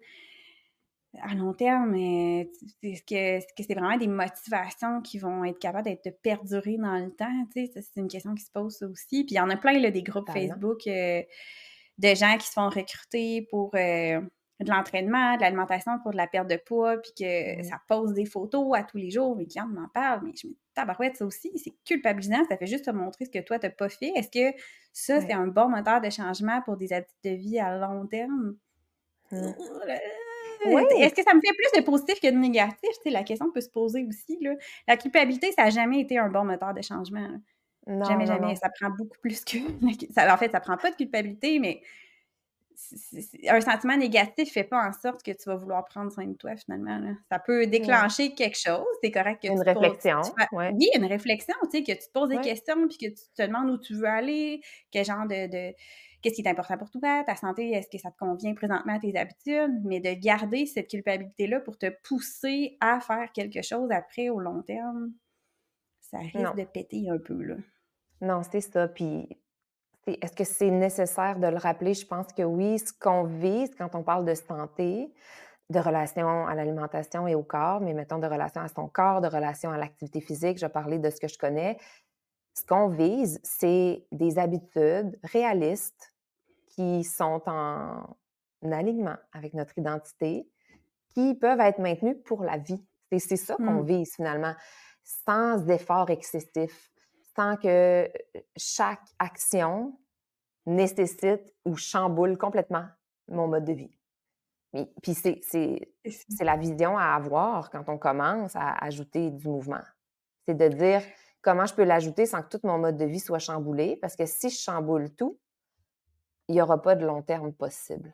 S1: à long terme, heu, tu est-ce que est-ce que c'est vraiment des motivations qui vont être capables d'être de perdurer dans le temps?» Tu sais, ça, c'est une question qui se pose ça aussi. Puis il y en a plein, là, des groupes
S2: totalement.
S1: Facebook, heu, de gens qui se font recruter pour, heu, de l'entraînement, de l'alimentation pour de la perte de poids, puis que
S2: Oui,
S1: ça pose des photos à tous les jours. Mes clientes m'en parlent, mais je me dis: «Tabarouette, ça aussi, c'est culpabilisant, ça fait juste te montrer ce que toi, tu as pas fait». Est-ce que ça, c'est
S2: oui.
S1: un bon moteur de changement pour des habitudes de vie à long terme?
S2: Mmh.
S1: Heu,
S2: Oui!
S1: est-ce que ça me fait plus de positif que de négatif? Tu sais, la question peut se poser aussi, là. La culpabilité, ça a jamais été un bon moteur de changement, là.
S2: Non,
S1: Jamais,
S2: non,
S1: jamais.
S2: non.
S1: Ça prend beaucoup plus que la cu ça en fait, ça prend pas de culpabilité, mais c c c un sentiment négatif fait pas en sorte que tu vas vouloir prendre soin de toi, finalement, là. Ça peut
S2: Ouais.
S1: déclencher quelque chose. C'est correct que
S2: Une
S1: tu te poses tu
S2: réflexion,
S1: fas
S2: ouais,
S1: oui, une réflexion, tu sais, que tu te poses des
S2: ouais,
S1: questions, puis que tu te demandes où tu veux aller, quel genre de de qu'est-ce qui est important pour toi, ta santé, est-ce que ça te convient présentement à tes habitudes? Mais de garder cette culpabilité-là pour te pousser à faire quelque chose après au long terme, ça risque
S2: non,
S1: de péter un peu, là.
S2: non, c'est ça, puis c'est est-ce que c'est nécessaire de le rappeler? Je pense que oui. Ce qu'on vise quand on parle de santé, de relation à l'alimentation et au corps, mais mettons de relation à son corps, de relation à l'activité physique, je vais parler de ce que je connais. Ce qu'on vise, c'est des habitudes réalistes qui sont en alignement avec notre identité, qui peuvent être maintenues pour la vie. C'est c'est ça qu'on
S1: Mmh.
S2: vise finalement, sans effort excessif, sans que, heu, chaque action nécessite ou chamboule complètement mon mode de vie. Mais puis c'est c'est
S1: C'est ça.
S2: c'est la vision à avoir quand on commence à ajouter du mouvement. C'est de dire: «Comment je peux l'ajouter sans que tout mon mode de vie soit chamboulé?» parce que si je chamboule tout, il y aura pas de long terme possible.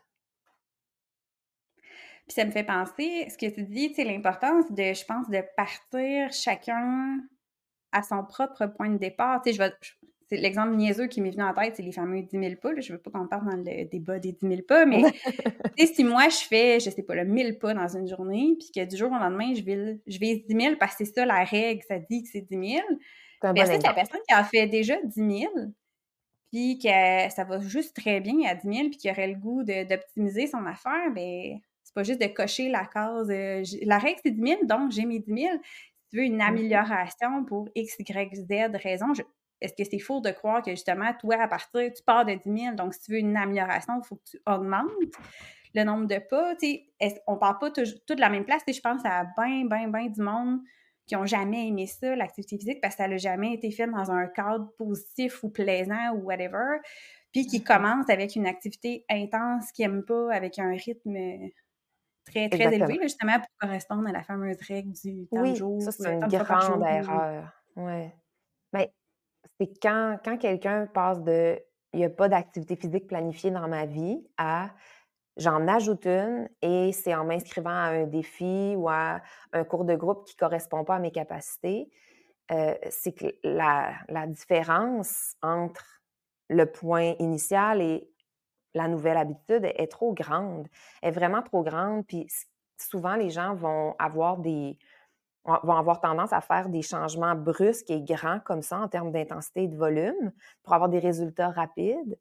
S1: Puis ça me fait penser, ce que tu dis, tu sais, l'importance de, je pense, de partir chacun à son propre point de départ. Tu sais, je vais c'est l'exemple niaiseux qui m'est venu en tête, c'est les fameux dix mille pas, là. Je veux pas qu'on parte dans le débat des dix mille pas, mais tu sais, si moi je fais, je sais pas, là, mille pas dans une journée, puis que du jour au lendemain, je vise je vise dix mille parce que c'est ça la règle, ça dit que c'est dix mille,
S2: C'est un bon
S1: versus la
S2: exemple.
S1: personne qui en fait déjà dix mille, puis que ça va juste très bien à dix mille, puis qui aurait le goût de d'optimiser son affaire, ben, c'est pas juste de cocher la case, heu, j la règle c'est dix mille, donc j'ai mes dix mille. Si tu veux une
S2: Mmh mh.
S1: amélioration pour X, Y, Z raison, je est-ce que c'est faux de croire que justement, toi, à partir tu pars de dix mille, donc si tu veux une amélioration, il faut que tu augmentes le nombre de pas, tu sais? Est-ce on part pas touj tous de la même place, tu sais? Je pense à ben, ben, ben du monde qui ont jamais aimé ça, l'activité physique, parce que ça a jamais été fait dans un cadre positif ou plaisant ou whatever, puis qui
S2: Mmh.
S1: commencent avec une activité intense qu'ils aiment pas, avec un rythme, heu, très, très élevé,
S2: Exactement.
S1: là, justement pour correspondre à la fameuse règle du tant de
S2: Oui,
S1: jours,
S2: ça,
S1: heu,
S2: c'est une
S1: tant de fois par
S2: grande
S1: jour ou
S2: erreur. Ouais. Mais c'est quand quand quelqu'un passe de: «Il y a pas d'activité physique planifiée dans ma vie» à: «J'en ajoute une et c'est en m'inscrivant à un défi ou à un cours de groupe qui correspond pas à mes capacités», heu, c'est que la la différence entre le point initial et la nouvelle habitude est est trop grande, est vraiment trop grande. Puis s souvent les gens vont avoir des vont vont avoir tendance à faire des changements brusques et grands comme ça en termes d'intensité et de volume pour avoir des résultats rapides,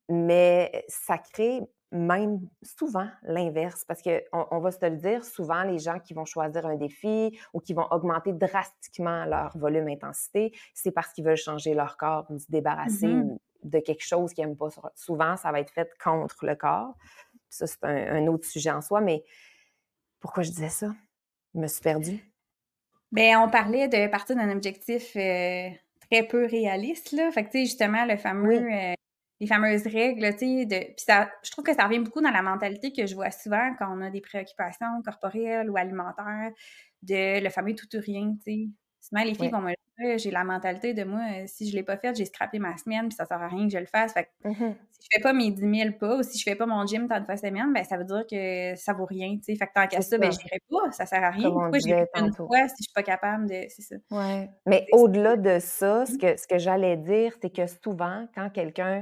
S2: mais ça crée même souvent l'inverse parce qu'on on va se le dire, souvent les gens qui vont choisir un défi ou qui vont augmenter drastiquement leur volume intensité, c'est parce qu'ils veulent changer leur corps ou se
S1: mmh
S2: débarrasser
S1: mh.
S2: ou de quelque chose qu'ils n'aiment pas. Souvent, ça va être fait contre le corps. Ça, c'est un un autre sujet en soi, mais pourquoi je disais ça? Je me suis perdue.
S1: Ben, on parlait de partir d'un objectif, heu, très peu réaliste, là. Fait que, tu sais, justement, le fameux,
S2: Oui.
S1: heu, les fameuses règles, là, tu sais, de puis ça je trouve que ça revient beaucoup dans la mentalité que je vois souvent quand on a des préoccupations corporelles ou alimentaires, de le fameux tout ou rien, tu sais. Souvent, les filles
S2: Ouais.
S1: vont me dire: «J'ai la mentalité de moi, heu, si je l'ai pas fait, j'ai scrappé ma semaine, puis ça sert à rien que je le fasse». Fait que
S2: Mmh.
S1: si je fais pas mes dix mille pas ou si je fais pas mon gym tant de fois semaine, ben, ça veut dire que ça vaut rien, tu sais. Fait que tant qu'à
S2: C'est
S1: ça, ben,
S2: ça,
S1: j'irai pas, ça sert à rien.
S2: comme on
S1: Pourquoi j'irais
S2: disait
S1: une
S2: tantôt.
S1: fois si je suis pas capable de c'est ça.
S2: Ouais.
S1: Fait que
S2: Mais
S1: c'est
S2: au-delà de ça, ce
S1: mmh,
S2: que ce que j'allais dire, c'est que souvent, quand quelqu'un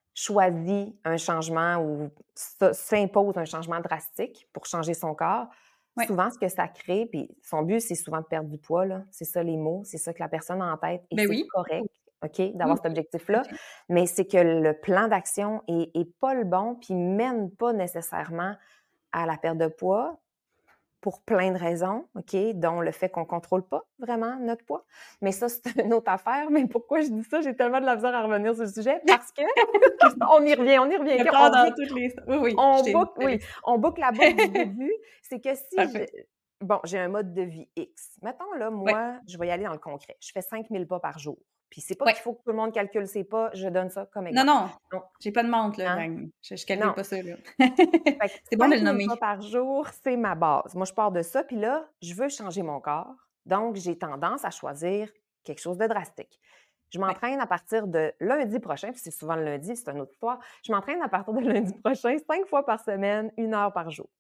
S2: choisit un changement ou s s'impose un changement drastique pour changer son corps,
S1: ouais.
S2: souvent ce que ça crée, puis son but, c'est souvent de perdre du poids, là. C'est ça les mots, c'est ça que la personne a en tête et
S1: Ben
S2: c'est
S1: oui.
S2: correct, OK,
S1: Oui,
S2: d'avoir cet
S1: oui, tout à
S2: objectif-là.
S1: fait.
S2: Mais c'est que le plan d'action est est pas le bon, puis mène pas nécessairement à la perte de poids. Pour plein de raisons, OK, dont le fait qu'on contrôle pas vraiment notre poids. Mais ça, c'est une autre affaire. Mais pourquoi je dis ça? J'ai tellement de la misère à revenir sur le sujet parce que on y revient, on y revient,
S1: Je
S2: OK,
S1: pars
S2: on
S1: dans
S2: revient
S1: toutes les oui, oui, je
S2: on
S1: t'ai je
S2: boucle
S1: te
S2: oui, on boucle la boucle du début. C'est que si je
S1: parfait.
S2: bon, j'ai un mode de vie X. Mettons là,
S1: Ouais,
S2: moi, je vais y aller dans le concret. Je fais cinq mille pas par jour. Puis c'est pas
S1: ouais.
S2: qu'il faut que tout le monde calcule ses pas, je donne ça comme
S1: Non,
S2: exemple.
S1: non,
S2: Donc,
S1: j'ai pas de montre là,
S2: hein?
S1: gang. Je je calcule
S2: Non.
S1: pas ça, là.
S2: Fait que
S1: C'est bon de le
S2: cinq mille
S1: nommer.
S2: pas par jour, c'est ma base. Moi, je pars de ça, puis là, je veux changer mon corps, donc j'ai tendance à choisir quelque chose de drastique. Je
S1: Ouais.
S2: m'entraîne à partir de lundi prochain, puis c'est souvent le lundi, c'est une autre histoire. Je m'entraîne à partir de lundi prochain, cinq fois par semaine, une heure par jour.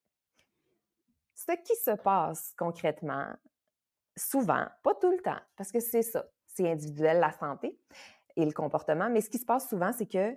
S2: Ce qui se passe concrètement, souvent, pas tout le temps, parce que c'est ça, c'est individuel, la santé et le comportement, mais ce qui se passe souvent, c'est que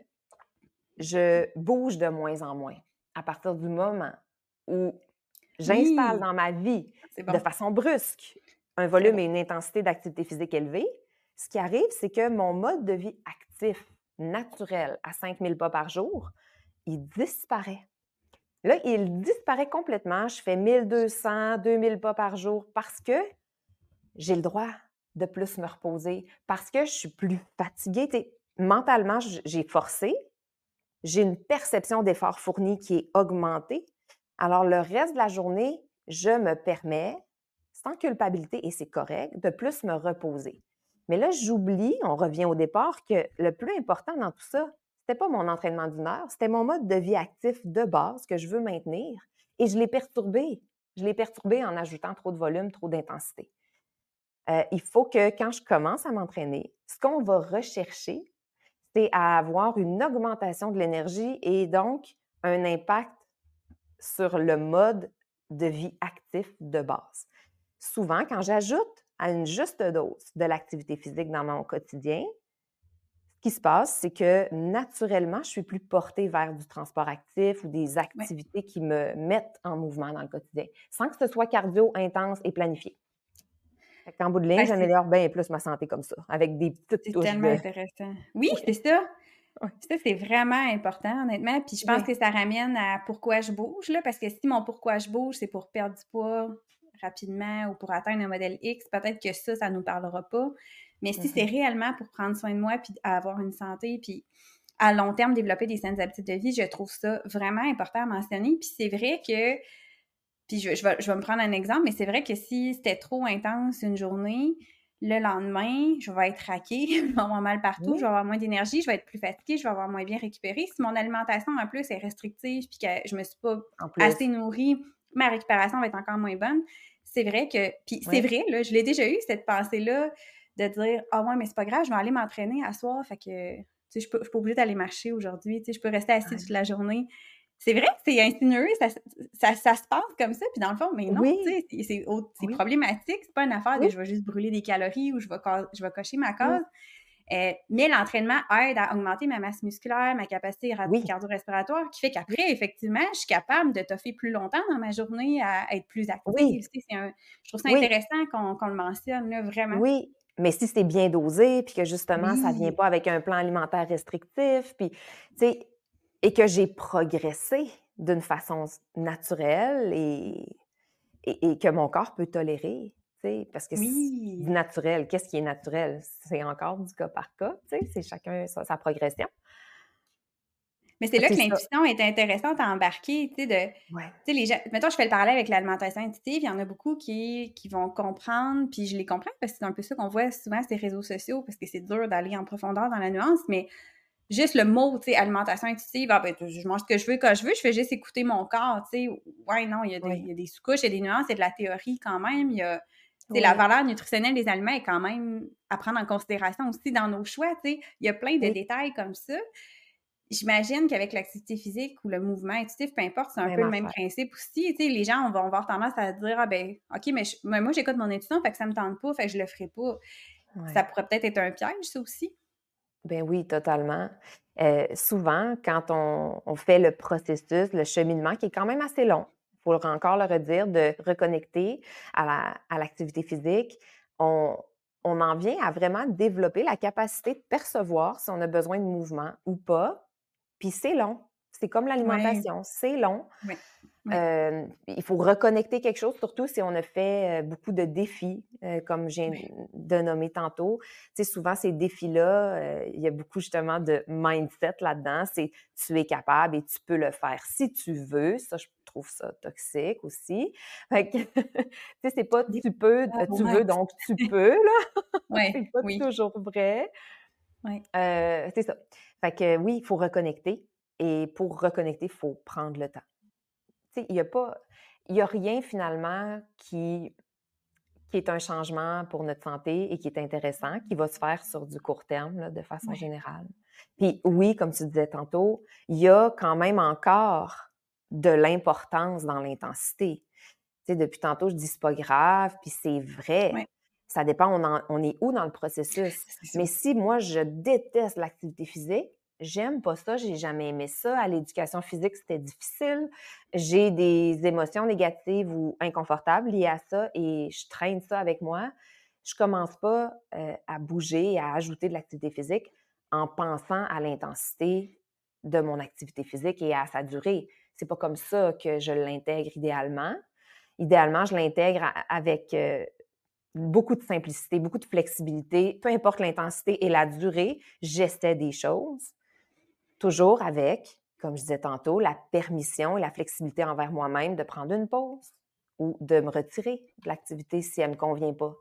S2: je bouge de moins en moins à partir du moment où j'installe
S1: Oui,
S2: dans ma vie
S1: c'est
S2: de
S1: bon,
S2: façon brusque un
S1: très
S2: volume
S1: bon.
S2: et une intensité d'activité physique élevée. Ce qui arrive, c'est que mon mode de vie actif, naturel, à cinq mille pas par jour, il disparaît. Là, il disparaît complètement. Je fais mille deux cents, deux mille pas par jour parce que j'ai le droit de plus me reposer, parce que je suis plus fatiguée. Tu sais, mentalement, j- j'ai forcé, j'ai une perception d'effort fourni qui est augmentée. Alors, le reste de la journée, je me permets, sans culpabilité, et c'est correct, de plus me reposer. Mais là, j'oublie, on revient au départ, que le plus important dans tout ça, c'était pas mon entraînement d'une heure, c'était mon mode de vie actif de base que je veux maintenir. Et je l'ai perturbé. Je l'ai perturbé en ajoutant trop de volume, trop d'intensité. Euh, il faut que quand je commence à m'entraîner, ce qu'on va rechercher, c'est à avoir une augmentation de l'énergie et donc un impact sur le mode de vie actif de base. Souvent, quand j'ajoute à une juste dose de l'activité physique dans mon quotidien, qui se passe, c'est que naturellement, je suis plus portée vers du transport actif ou des
S1: Ouais.
S2: activités qui me mettent en mouvement dans le quotidien, sans que ce soit cardio intense et planifié. Fait qu'en bout de ligne,
S1: Ben, c'est
S2: j'améliore bien plus ma santé comme ça, avec des petites
S1: c'est
S2: touches
S1: tellement
S2: de
S1: intéressant. Oui,
S2: oui,
S1: c'est ça.
S2: oui,
S1: Ça, c'est vraiment important, honnêtement. Puis je pense
S2: oui.
S1: que ça ramène à pourquoi je bouge, là, parce que si mon pourquoi je bouge, c'est pour perdre du poids rapidement ou pour atteindre un modèle X, peut-être que ça, ça nous parlera pas. Mais si c'est
S2: Mmh.
S1: réellement pour prendre soin de moi puis avoir une santé, puis à long terme, développer des saines habitudes de vie, je trouve ça vraiment important à mentionner. Puis c'est vrai que, puis je, je, vais, je vais me prendre un exemple, mais c'est vrai que si c'était trop intense une journée, le lendemain, je vais être raquée, je vais avoir mal partout, je
S2: Oui,
S1: vais avoir moins d'énergie, je vais être plus fatiguée, je vais avoir moins bien récupéré. Si mon alimentation, en plus, est restrictive puis que je me suis pas
S2: en
S1: assez
S2: plus.
S1: nourrie, ma récupération va être encore moins bonne. C'est vrai que, puis c'est
S2: Oui,
S1: vrai, là, je l'ai déjà eu, cette pensée-là, de dire, ah ouais, mais c'est pas grave, je vais aller m'entraîner à soir, fait que, tu sais, je ne suis pas obligée d'aller marcher aujourd'hui, tu sais, je peux rester assise toute
S2: ouais.
S1: la journée. C'est vrai que c'est insinué, ça, ça, ça se passe comme ça, puis dans le fond, mais non, tu
S2: Oui,
S1: sais, c'est, c'est, c'est
S2: oui,
S1: problématique, c'est pas une affaire de
S2: oui,
S1: je vais juste brûler des calories ou je vais, je vais cocher ma case.
S2: non,
S1: Euh, mais l'entraînement aide à augmenter ma masse musculaire, ma capacité
S2: oui,
S1: cardio-respiratoire, qui fait
S2: oui,
S1: qu'après, effectivement, je suis capable de toffer plus longtemps dans ma journée, à être plus active.
S2: oui,
S1: Tu sais, c'est un, je trouve ça
S2: oui.
S1: intéressant qu'on, qu'on le mentionne, là, vraiment.
S2: Oui, mais si c'est bien dosé, puis que justement ça vient
S1: Oui,
S2: pas avec un plan alimentaire restrictif, puis tu sais et que j'ai progressé d'une façon s naturelle et et et que mon corps peut tolérer, tu sais? Parce que c du
S1: oui.
S2: naturel, qu'est-ce qui est naturel? C'est encore du cas par cas, tu sais? C'est chacun sa sa progression.
S1: Mais c'est
S2: Fait que
S1: là que
S2: c'est ça.
S1: l'intuition est intéressante à embarquer, tu sais, de
S2: Ouais.
S1: tu sais, les gens mettons, je fais le parallèle avec l'alimentation intuitive, il y en a beaucoup qui qui vont comprendre, puis je les comprends parce que c'est un peu ça qu'on voit souvent sur les réseaux sociaux parce que c'est dur d'aller en profondeur dans la nuance, mais juste le mot, tu sais, alimentation intuitive, ah ben, je mange ce que je veux quand je veux, je fais juste écouter mon corps, tu sais. Ouais, non, il y a des, il
S2: Oui,
S1: y a des sous-couches, il y a des nuances, il y a de la théorie quand même, il y a, tu sais, la
S2: oui,
S1: valeur nutritionnelle des aliments est quand même à prendre en considération aussi dans nos choix, tu sais. Il y a plein de
S2: oui,
S1: détails comme ça. J'imagine qu'avec l'activité physique ou le mouvement intuitif, peu importe, c'est un peu
S2: même
S1: le même
S2: affaire.
S1: principe aussi. Tu sais, les gens vont avoir tendance à dire, ah ben, OK, mais, je- mais moi, j'écoute mon intuition, fait que ça me tente pas, fait que je le ferai pas. Ça
S2: Ouais.
S1: pourrait peut-être être un piège, ça aussi.
S2: Ben oui, totalement. Heu, souvent, quand on on fait le processus, le cheminement qui est quand même assez long, faut le encore le redire, de reconnecter à la à l'activité physique, on on en vient à vraiment développer la capacité de percevoir si on a besoin de mouvement ou pas, puis c'est long. C'est comme
S1: Oui,
S2: l'alimentation, c'est long.
S1: oui, oui,
S2: Hem, il faut reconnecter quelque chose, surtout si on a fait, heu, beaucoup de défis, heu, comme je viens
S1: oui.
S2: de nommer tantôt. Tu sais, souvent ces défis-là, heu, il y a beaucoup justement de mindset là-dedans. C'est tu es capable et tu peux le faire si tu veux. Ça, je trouve ça toxique aussi. Fait que, tu sais, c'est pas
S1: Des
S2: tu peux,
S1: fois,
S2: heu, tu
S1: ouais.
S2: veux donc tu peux là,
S1: Ouais,
S2: c'est pas
S1: oui,
S2: toujours vrai.
S1: ouais.
S2: Heu, c'est ça. Fait que oui, il faut reconnecter et pour reconnecter, il faut prendre le temps. Tu sais, il y a pas il y a rien finalement qui qui est un changement pour notre santé et qui est intéressant, qui va se faire sur du court terme, là, de façon
S1: Ouais.
S2: générale. Puis oui, comme tu disais tantôt, il y a quand même encore de l'importance dans l'intensité. Tu sais, depuis tantôt, je dis: «C'est pas grave», puis c'est vrai.
S1: Ouais,
S2: Ça dépend, on en on est où dans le processus.
S1: c'est ça.
S2: Mais si moi, je déteste l'activité physique, j'aime pas ça, j'ai jamais aimé ça, à l'éducation physique, c'était difficile, j'ai des émotions négatives ou inconfortables liées à ça et je traîne ça avec moi, je commence pas, heu, à bouger, à ajouter de l'activité physique en pensant à l'intensité de mon activité physique et à sa durée. C'est pas comme ça que je l'intègre idéalement. Idéalement, je l'intègre a avec, heu, beaucoup de simplicité, beaucoup de flexibilité, peu importe l'intensité et la durée, j'essaie des choses, toujours avec, comme je disais tantôt, la permission et la flexibilité envers moi-même de prendre une pause ou de me retirer de l'activité si elle me convient pas.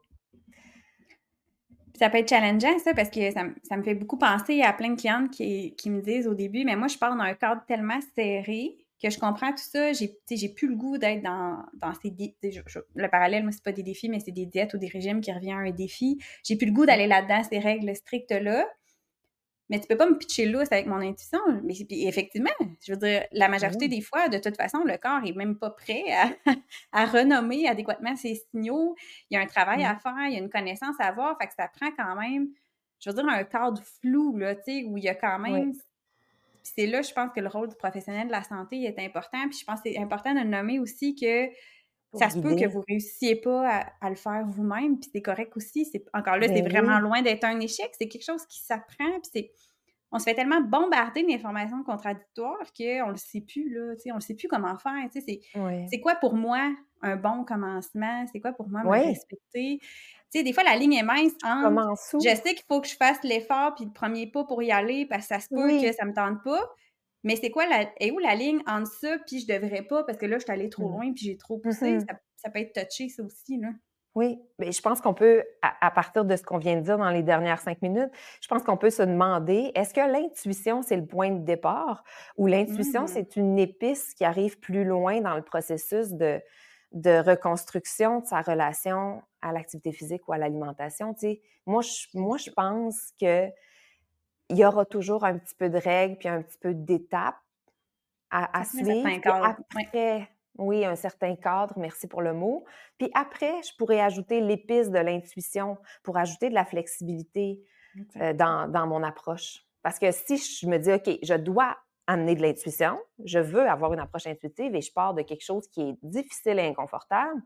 S1: Puis ça peut être challengeant ça parce que ça me ça me fait beaucoup penser à plein de clientes qui qui me disent au début: «Mais moi, je pars d'un cadre tellement serré que je comprends tout ça, j'ai tu sais, j'ai plus le goût d'être dans dans ces dé» tu sais, je je le parallèle, moi, c'est pas des défis, mais c'est des diètes ou des régimes qui revient à un défi. «J'ai plus le goût
S2: Oui,
S1: d'aller là-dedans, ces règles strictes-là, mais tu peux pas me pitcher lousse avec mon intuition». Mais puis effectivement, je veux dire, la
S2: ben
S1: majorité
S2: non.
S1: des fois, de toute façon, le corps est même pas prêt à à renommer adéquatement ses signaux. Il y a un travail à
S2: Mmh.
S1: faire, il y a une connaissance à avoir, fait que ça prend quand même, je veux dire, un cadre flou, là, tu sais, où il y a quand
S2: Oui,
S1: même puis c'est là, je pense que le rôle du professionnel de la santé est important. Puis je pense que c'est important de nommer aussi que
S2: pour
S1: ça se peut que
S2: guider.
S1: vous réussissiez pas à, à le faire vous-même, puis c'est correct aussi. C'est, encore là, c'est
S2: Ben
S1: vraiment
S2: oui,
S1: loin d'être un échec. C'est quelque chose qui s'apprend, puis c'est on se fait tellement bombarder d'informations contradictoires qu'on le sait plus, là, tu sais, on le sait plus comment faire, tu sais, c'est
S2: oui.
S1: c'est quoi pour moi un bon commencement? C'est quoi pour moi me
S2: Oui,
S1: respecter? Tu sais, des fois, la ligne est mince
S2: tu
S1: entre
S2: commences
S1: je
S2: où?
S1: sais qu'il faut que je fasse l'effort puis le premier pas pour y aller parce que ça se peut que
S2: Oui.
S1: ça me tente pas, mais c'est quoi la est où la ligne entre ça puis je devrais pas parce que là, je suis allée trop
S2: Mmh.
S1: loin puis j'ai trop poussé?
S2: Mmh.
S1: Ça ça peut être touché ça aussi, là.
S2: Oui, mais je pense qu'on peut, à à partir de ce qu'on vient de dire dans les dernières cinq minutes, je pense qu'on peut se demander, est-ce que l'intuition, c'est le point de départ ou l'intuition,
S1: Mmh.
S2: c'est une épice qui arrive plus loin dans le processus de de reconstruction de sa relation à l'activité physique ou à l'alimentation, tu sais? Moi, je
S1: C'est
S2: moi, je
S1: ça.
S2: pense qu'il y aura toujours un petit peu de règles puis un petit peu d'étapes à à
S1: Ça prend un
S2: suivre,
S1: certain
S2: puis
S1: cadre. Ouais,
S2: après oui, un certain cadre, merci pour le mot. Puis après, je pourrais ajouter l'épice de l'intuition pour ajouter de la flexibilité, heu,
S1: exact.
S2: dans dans mon approche. Parce que si je me dis: «OK, je dois amener de l'intuition, je veux avoir une approche intuitive» et je pars de quelque chose qui est difficile et inconfortable,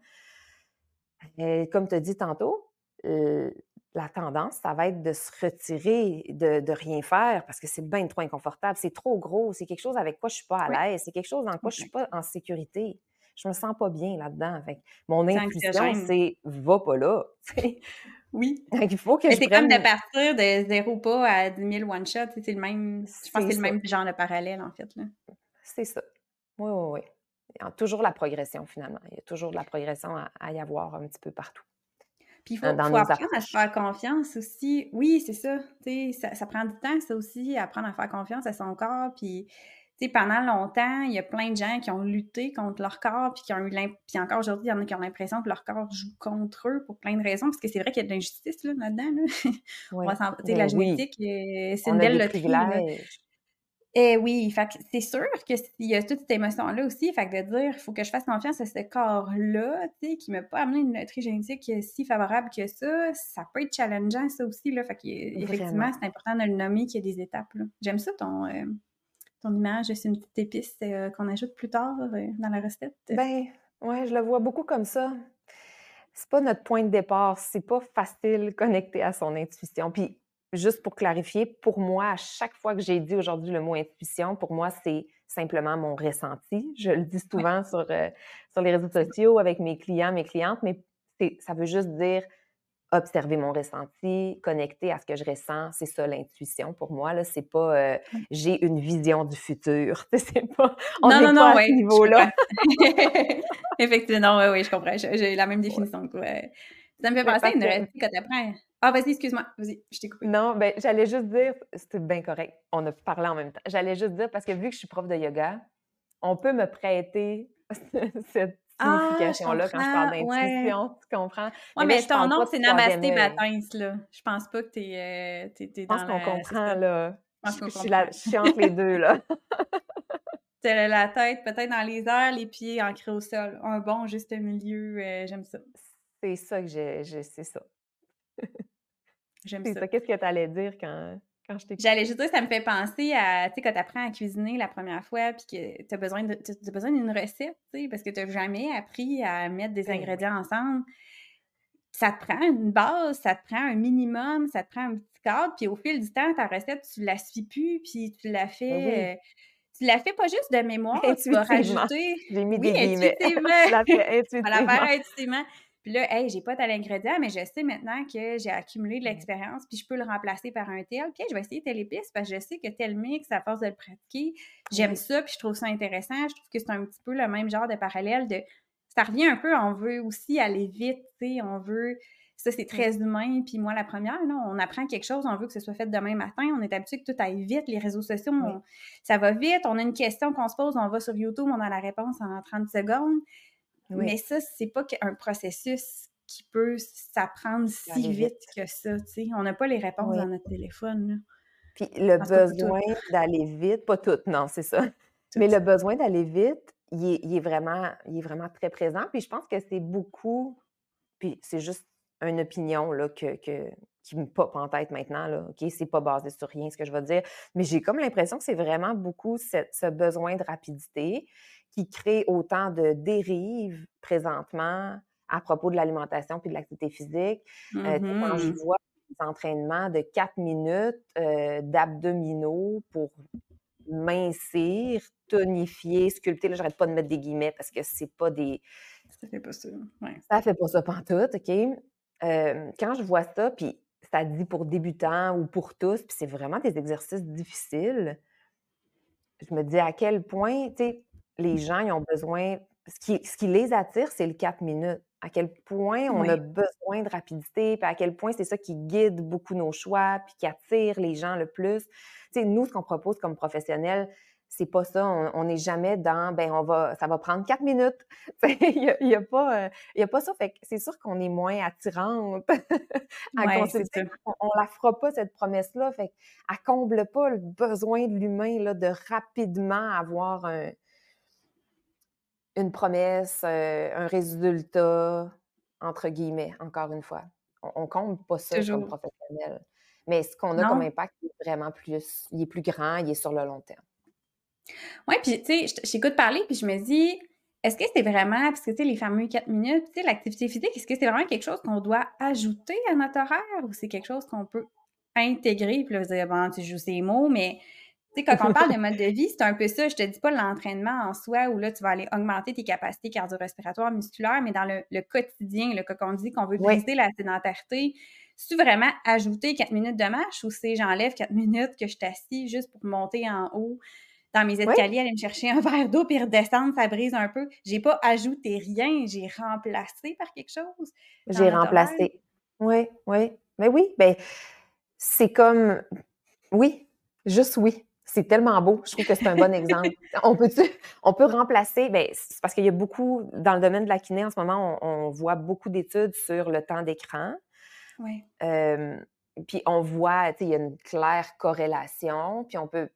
S2: et comme tu as dit tantôt, heu, la tendance, ça va être de se retirer, de de rien faire parce que c'est bien trop inconfortable, c'est trop gros, c'est quelque chose avec quoi je suis pas à
S1: Oui,
S2: l'aise, c'est quelque chose dans quoi je suis
S1: exact.
S2: pas en sécurité. Je me sens pas bien là-dedans. Fait que mon
S1: C'est
S2: intuition,
S1: anxiogène.
S2: c'est: «Va pas là», tu sais?
S1: Oui.
S2: Fait qu'il faut que
S1: Mais
S2: je
S1: c'est comme de
S2: prenne
S1: partir de zéro pas à dix mille one shot, tu sais, c'est le même je pense que
S2: c'est
S1: c'est le
S2: ça,
S1: même genre de parallèle, en fait, là.
S2: c'est ça. Oui, oui, oui. Il y a toujours la progression finalement. Il y a toujours de la progression à à y avoir un petit peu partout,
S1: Puis il
S2: hein,
S1: faut
S2: dans
S1: faut
S2: nos
S1: apprendre à se
S2: approches.
S1: faire confiance aussi. Oui, c'est ça, tu sais, ça ça prend du temps, ça aussi, apprendre à faire confiance à son corps, puis, tu sais, pendant longtemps, il y a plein de gens qui ont lutté contre leur corps, puis qui ont eu l'im puis encore aujourd'hui, il y en a qui ont l'impression que leur corps joue contre eux pour plein de raisons, parce que c'est vrai qu'il y a de l'injustice, là, là-dedans, là. On va
S2: Oui,
S1: s'en tu sais,
S2: ben
S1: la
S2: oui,
S1: génétique, heu, c'est une
S2: on a
S1: belle
S2: des
S1: loterie, là.
S2: privilèges.
S1: Eh oui, fait que c'est sûr que s'il y a toute cette émotion-là aussi, fait que de dire: «Il faut que je fasse confiance à ce corps-là», tu sais, qui m'a pas amené une loterie génétique, heu, si favorable que ça, ça peut être challengeant ça aussi, là. Fait
S2: Vraiment.
S1: qu'effectivement, c'est important de le nommer qu'il y a des étapes, là. J'aime ça ton, hem, ton image, c'est une petite épice, heu, qu'on ajoute plus tard, heu, dans la recette.
S2: Ben, ouais, je le vois beaucoup comme ça. C'est pas notre point de départ, c'est pas facile connecter à son intuition. Puis, juste pour clarifier, pour moi, à chaque fois que j'ai dit aujourd'hui le mot intuition, pour moi, c'est simplement mon ressenti. Je le dis
S1: Ouais,
S2: souvent sur, heu, sur les réseaux
S1: c'est bon.
S2: sociaux avec mes clients, mes clientes, mais c'est ça veut juste dire observer mon ressenti, connecter à ce que je ressens, c'est ça l'intuition pour moi là, c'est pas, heu,
S1: Ouais.
S2: j'ai une vision du futur, tu sais, c'est pas on
S1: Non,
S2: n'est
S1: non,
S2: pas
S1: non,
S2: à ce
S1: ouais, je
S2: niveau-là.
S1: comprends. Effectivement, oui, oui, je comprends. J'ai j'ai la même
S2: Ouais,
S1: définition que toi. Ça me fait
S2: mais
S1: penser à
S2: parce
S1: une
S2: que
S1: recette que tu apprends ah, vas-y, excuse-moi, vas-y, je t'ai coupé.
S2: non, ben, j'allais juste dire c'était bien correct, on a parlé en même temps. J'allais juste dire parce que vu que je suis prof de yoga, on peut me prêter cette
S1: Ah, je
S2: signification-là quand je parle
S1: comprends, ouais.
S2: d'intuition, tu comprends?
S1: Ouais,
S2: Mais là,
S1: mais
S2: je
S1: ton
S2: parle
S1: nom,
S2: pas de
S1: c'est
S2: troisième
S1: Namasté
S2: œil.
S1: Baptiste, là. Je pense pas que tu es, heu, tu es tu es
S2: Je pense
S1: dans
S2: qu'on
S1: la c'est
S2: comprend,
S1: ça,
S2: là.
S1: je pense
S2: Je
S1: qu'on
S2: je suis
S1: comprend.
S2: la je suis entre les deux là.
S1: Tu as la tête peut-être dans les airs, les pieds ancrés au sol. Un bon juste milieu, heu, j'aime ça,
S2: C'est ça que j'ai je c'est ça.
S1: j'aime
S2: C'est
S1: ça.
S2: ça. Qu'est-ce que tu allais dire quand quand je t'ai
S1: J'allais
S2: coupée?
S1: juste dire, ça me fait penser à, tu sais, quand tu apprends à cuisiner la première fois puis que tu as besoin de tu as besoin d'une recette, tu sais, parce que tu as jamais appris à mettre des
S2: Ben oui.
S1: ingrédients ensemble. Ça te prend une base, ça te prend un minimum, ça te prend un petit cadre, puis au fil du temps, ta recette, tu la suis plus, puis tu la
S2: Ben oui,
S1: fais, heu, tu la fais pas juste de mémoire, tu vas
S2: intuitivement.
S1: rajouter
S2: J'ai mis
S1: oui,
S2: des guillemets.
S1: intuitivement,
S2: Tu l'as fait
S1: tu vas la faire
S2: intuitivement.
S1: intuitivement. Puis là, hey, j'ai pas tel ingrédient, mais je sais maintenant que j'ai accumulé de
S2: Mmh.
S1: l'expérience, puis je peux le remplacer par un tel. Puis hey, je vais essayer telle épice parce que je sais que tel mix, à force de le pratiquer, j'aime
S2: Oui,
S1: ça, puis je trouve ça intéressant. Je trouve que c'est un petit peu le même genre de parallèle de ça revient un peu, on veut aussi aller vite, tu sais, on veut ça, c'est
S2: oui,
S1: très humain. Puis moi, la première, là, on apprend quelque chose, on veut que ce soit fait demain matin. On est habitué que tout aille vite. Les réseaux sociaux,
S2: oui,
S1: on- ça va vite. On a une question qu'on se pose, on va sur YouTube, on a la réponse en trente secondes. Mais
S2: oui.
S1: ça, c'est pas un processus qui peut s'apprendre
S2: Ça
S1: si
S2: arrive
S1: vite
S2: vite.
S1: que ça, tu sais. On n'a pas les réponses
S2: Oui.
S1: dans notre téléphone, là.
S2: Puis le
S1: En tout cas, pas toutes.
S2: besoin d'aller vite, pas toutes, non, c'est ça. Mais
S1: Toutes.
S2: le besoin d'aller vite, il est il est vraiment il est vraiment très présent. Puis je pense que c'est beaucoup puis c'est juste une opinion là que que qui me pop en tête maintenant, là, OK? C'est pas basé sur rien, ce que je vais dire, mais j'ai comme l'impression que c'est vraiment beaucoup cette ce besoin de rapidité qui crée autant de dérives présentement à propos de l'alimentation puis de l'activité physique. Heu, tu sais, quand je
S1: Mhm.
S2: vois des entraînements de quatre minutes, heu, d'abdominaux pour mincir, tonifier, sculpter, là, j'arrête pas de mettre des guillemets parce que c'est pas des
S1: Ça fait pas ça. Ouais.
S2: ça fait pas ça pantoute, OK? Hem, quand je vois ça, puis ça dit pour débutants ou pour tous, puis c'est vraiment des exercices difficiles, je me dis à quel point, tu sais, les gens, ils ont besoin ce qui ce qui les attire, c'est le quatre minutes. À quel point on a
S1: Oui.
S2: besoin de rapidité, puis à quel point c'est ça qui guide beaucoup nos choix, puis qui attire les gens le plus. Tu sais, nous, ce qu'on propose comme professionnels, c'est pas ça. On on n'est jamais dans, ben on va ça va prendre quatre minutes. Tu sais, il y a il y a pas, heu, il y a pas ça. Fait que c'est sûr qu'on est moins attirante à
S1: Ouais, c'est
S2: consulter.
S1: ça.
S2: On on la fera pas cette promesse-là. Fait qu'elle comble pas le besoin de l'humain, là, de rapidement avoir un une promesse, heu, un «résultat» entre guillemets, encore une fois. On on comble pas ça comme
S1: Toujours.
S2: professionnel. Mais ce qu'on a comme
S1: Non?
S2: impact, il est vraiment plus il est plus grand, il est sur le long terme.
S1: Ouais, puis tu sais, je t je t'écoute parler, puis je me dis: «Est-ce que c'est vraiment» parce que tu sais, les fameux quatre minutes, tu sais, l'activité physique, est-ce que c'est vraiment quelque chose qu'on doit ajouter à notre horaire ou c'est quelque chose qu'on peut intégrer? Puis là, je vais dire: «Bon, tu joues ces mots», mais tu sais, quand on parle de mode de vie, c'est un peu ça. Je te dis pas l'entraînement en soi où là, tu vas aller augmenter tes capacités cardio-respiratoires, musculaires, mais dans le le quotidien, là, quand on dit qu'on veut
S2: Oui,
S1: briser la sédentarité, c'est-tu vraiment ajouter quatre minutes de marche ou c'est j'enlève quatre minutes que je t'assis juste pour monter en haut dans mes
S2: oui,
S1: escaliers, aller me chercher un verre d'eau puis redescendre, ça brise un peu. J'ai pas ajouté rien, j'ai remplacé par quelque chose dans
S2: j'ai
S1: notre horaire.
S2: remplacé. Oui, oui. Mais oui, ben, c'est comme oui, juste oui. C'est tellement beau. Je trouve que c'est un bon exemple. On peut-tu on peut remplacer, ben, c'est parce qu'il y a beaucoup dans le domaine de la kiné en ce moment, on on voit beaucoup d'études sur le temps d'écran.
S1: Ouais.
S2: Hem, puis on voit, tu sais, il y a une claire corrélation, puis on peut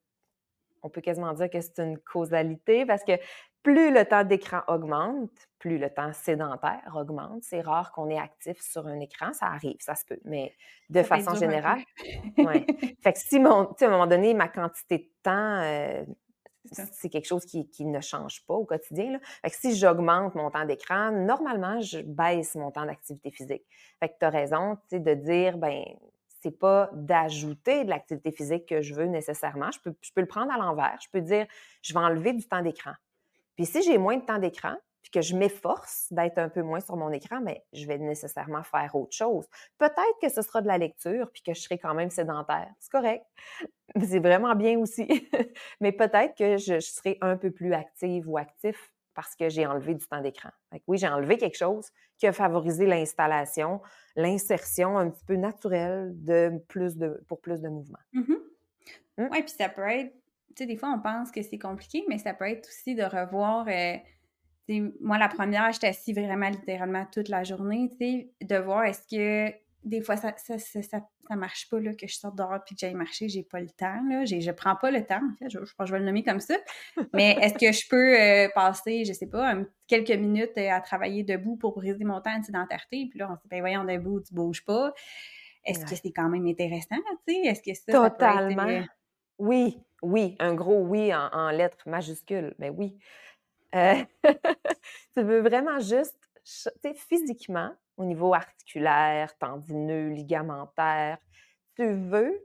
S2: on peut quasiment dire que c'est une causalité parce que plus le temps d'écran augmente, plus le temps sédentaire augmente. C'est rare qu'on est actif sur un écran, ça arrive, ça se peut, mais de
S1: Ça peut être
S2: façon
S1: dur un peu.
S2: générale, ouais. Fait que si mon tu sais, à un moment donné, ma quantité de temps, heu,
S1: C'est ça.
S2: c'est quelque chose qui qui ne change pas au quotidien, là. Fait que si j'augmente mon temps d'écran, normalement, je baisse mon temps d'activité physique. Fait que tu as raison, tu sais, de dire, ben, c'est pas d'ajouter de l'activité physique que je veux nécessairement. Je peux je peux le prendre à l'envers. Je peux dire: «Je vais enlever du temps d'écran». Puis si j'ai moins de temps d'écran, puis que je m'efforce d'être un peu moins sur mon écran, mais je vais nécessairement faire autre chose. Peut-être que ce sera de la lecture, puis que je serai quand même sédentaire. C'est correct. C'est vraiment bien aussi. Mais peut-être que je, je serai un peu plus active ou actif parce que j'ai enlevé du temps d'écran. Fait que oui, j'ai enlevé quelque chose qui a favorisé l'installation, l'insertion un petit peu naturelle de plus de, pour plus de mouvement.
S1: Mmh.
S2: Mmh.
S1: Ouais, puis ça peut être tu sais, des fois, on pense que c'est compliqué, mais ça peut être aussi de revoir, heu, tu sais, moi, la première, j'étais assise vraiment littéralement toute la journée, tu sais, de voir est-ce que des fois ça ça ça ça ça marche pas, là, que je sorte dehors puis que j'aille marcher, j'ai pas le temps, là, j'ai je prends pas le temps, en fait, je je pense que je vais le nommer comme ça. Mais est-ce que je peux, heu, passer, je sais pas, un quelques minutes, heu, à travailler debout pour briser mon temps de sédentarité? Puis là, on se dit: «Ben voyons, debout, tu bouges pas». Est-ce que
S2: Ouais.
S1: c'est quand même intéressant, tu sais? Est-ce que ça, ça peut être,
S2: Totalement.
S1: heu
S2: Oui, oui, un gros oui en, en lettres majuscules, mais oui. Euh, tu veux vraiment juste, ch- tu sais, physiquement, au niveau articulaire, tendineux, ligamentaire, tu veux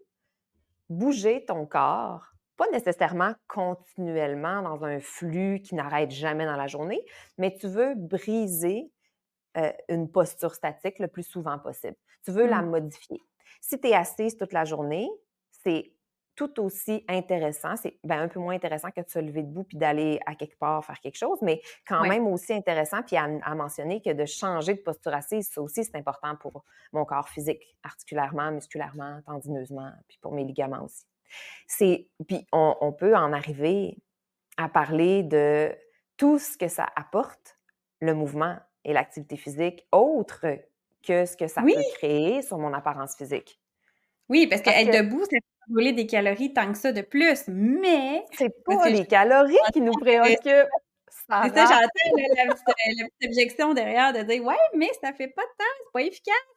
S2: bouger ton corps, pas nécessairement continuellement dans un flux qui n'arrête jamais dans la journée, mais tu veux briser euh, une posture statique le plus souvent possible. Tu veux la
S1: mmh,
S2: modifier. Si tu es assise toute la journée, c'est tout aussi intéressant, c'est ben, un peu moins intéressant que de se lever debout puis d'aller à quelque part faire quelque chose, mais quand
S1: ouais.
S2: même aussi intéressant, puis à, à mentionner que de changer de posture assise, ça aussi, c'est important pour mon corps physique, articulairement, musculairement, tendineusement, puis pour mes ligaments aussi. C'est, puis on, on peut en arriver à parler de tout ce que ça apporte, le mouvement et l'activité physique, autre que ce que ça
S1: Oui,
S2: peut créer sur mon apparence physique.
S1: oui, parce
S2: Parce
S1: qu'être
S2: que
S1: debout, ça fait brûler des calories tant que ça de plus, mais
S2: c'est
S1: parce
S2: pas
S1: que je
S2: les calories qui nous préoccupent,
S1: c'est ça,
S2: Sarah.
S1: j'entends là la petite, la petite objection derrière de dire: «Ouais, mais ça fait pas de temps, c'est pas efficace».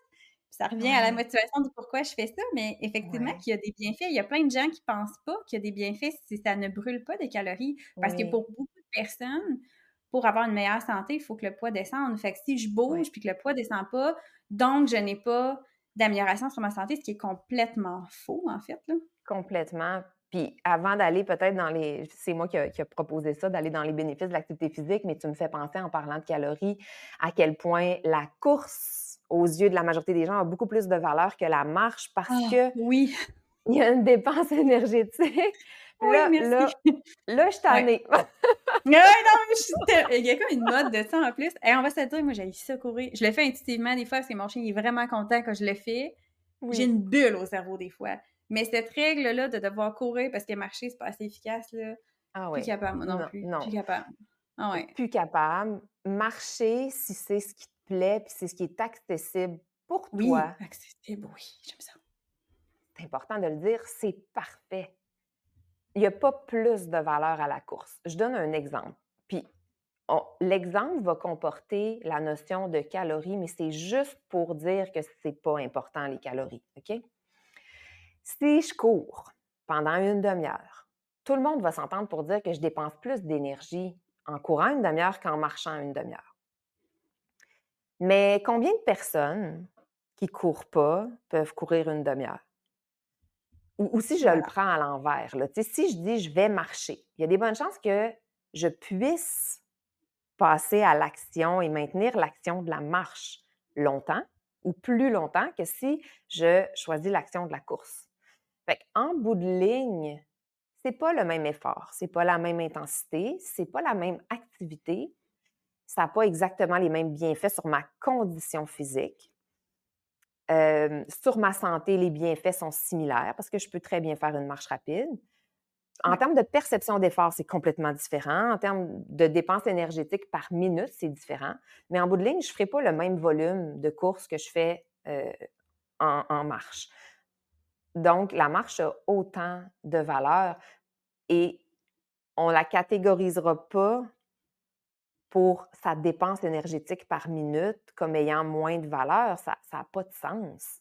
S1: Ça revient à la
S2: Ouais,
S1: motivation du pourquoi je fais ça, mais effectivement
S2: ouais,
S1: qu'il y a des bienfaits. Il y a plein de gens qui pensent pas qu'il y a des bienfaits si ça ne brûle pas des calories. Parce que
S2: oui,
S1: pour beaucoup de personnes, pour avoir une meilleure santé, il faut que le poids descende. Fait que si je
S2: ouais,
S1: bouge puis que le poids descend pas, donc je n'ai pas d'amélioration sur ma santé, ce qui est complètement faux, en fait, là.
S2: complètement. Puis avant d'aller peut-être dans les c'est moi qui a qui a proposé ça, d'aller dans les bénéfices de l'activité physique, mais tu me fais penser en parlant de calories, à quel point la course, aux yeux de la majorité des gens, a beaucoup plus de valeur que la marche parce
S1: Ah
S2: qu'il
S1: oui,
S2: y a une dépense énergétique. Puis
S1: oui,
S2: là
S1: merci.
S2: là là, je suis
S1: Ouais.
S2: tannée.
S1: Ouais, non, mais je suis tel il y a comme une mode de ça en plus. Hey, on va se le dire, moi j'haïs ça courir. Je le fais intuitivement des fois parce que mon chien il est vraiment content quand je le fais. J'ai
S2: Oui.
S1: une bulle au cerveau des fois. Mais cette règle-là de devoir courir parce que marcher, c'est pas assez efficace, là,
S2: Ah
S1: plus
S2: oui.
S1: capable, moi non
S2: Non,
S1: plus. Plus
S2: non.
S1: capable. Ah ouais.
S2: Plus capable. Marcher, si c'est ce qui te plaît, puis c'est ce qui est accessible pour
S1: Oui,
S2: toi,
S1: accessible, oui, j'aime ça.
S2: c'est important de le dire, c'est parfait. Il y a pas plus de valeur à la course. Je donne un exemple, puis on l'exemple va comporter la notion de calories, mais c'est juste pour dire que c'est pas important les calories, OK? Si je cours pendant une demi-heure, tout le monde va s'entendre pour dire que je dépense plus d'énergie en courant une demi-heure qu'en marchant une demi-heure. Mais combien de personnes qui courent pas peuvent courir une demi-heure? Ou ou si je le
S1: Voilà.
S2: prends à l'envers, là, tu sais, si je dis: «Je vais marcher», il y a des bonnes chances que je puisse passer à l'action et maintenir l'action de la marche longtemps ou plus longtemps que si je choisis l'action de la course. Fait qu'en bout de ligne, c'est pas le même effort, c'est pas la même intensité, c'est pas la même activité, ça a pas exactement les mêmes bienfaits sur ma condition physique. Hem, sur ma santé, les bienfaits sont similaires parce que je peux très bien faire une marche rapide. En
S1: Ouais.
S2: termes de perception d'effort, c'est complètement différent. En termes de dépenses énergétiques par minute, c'est différent. Mais en bout de ligne, je ne ferai pas le même volume de courses que je fais, heu, en en marche. Donc la marche a autant de valeur et on la catégorisera pas pour sa dépense énergétique par minute comme ayant moins de valeur. Ça ça a pas de sens.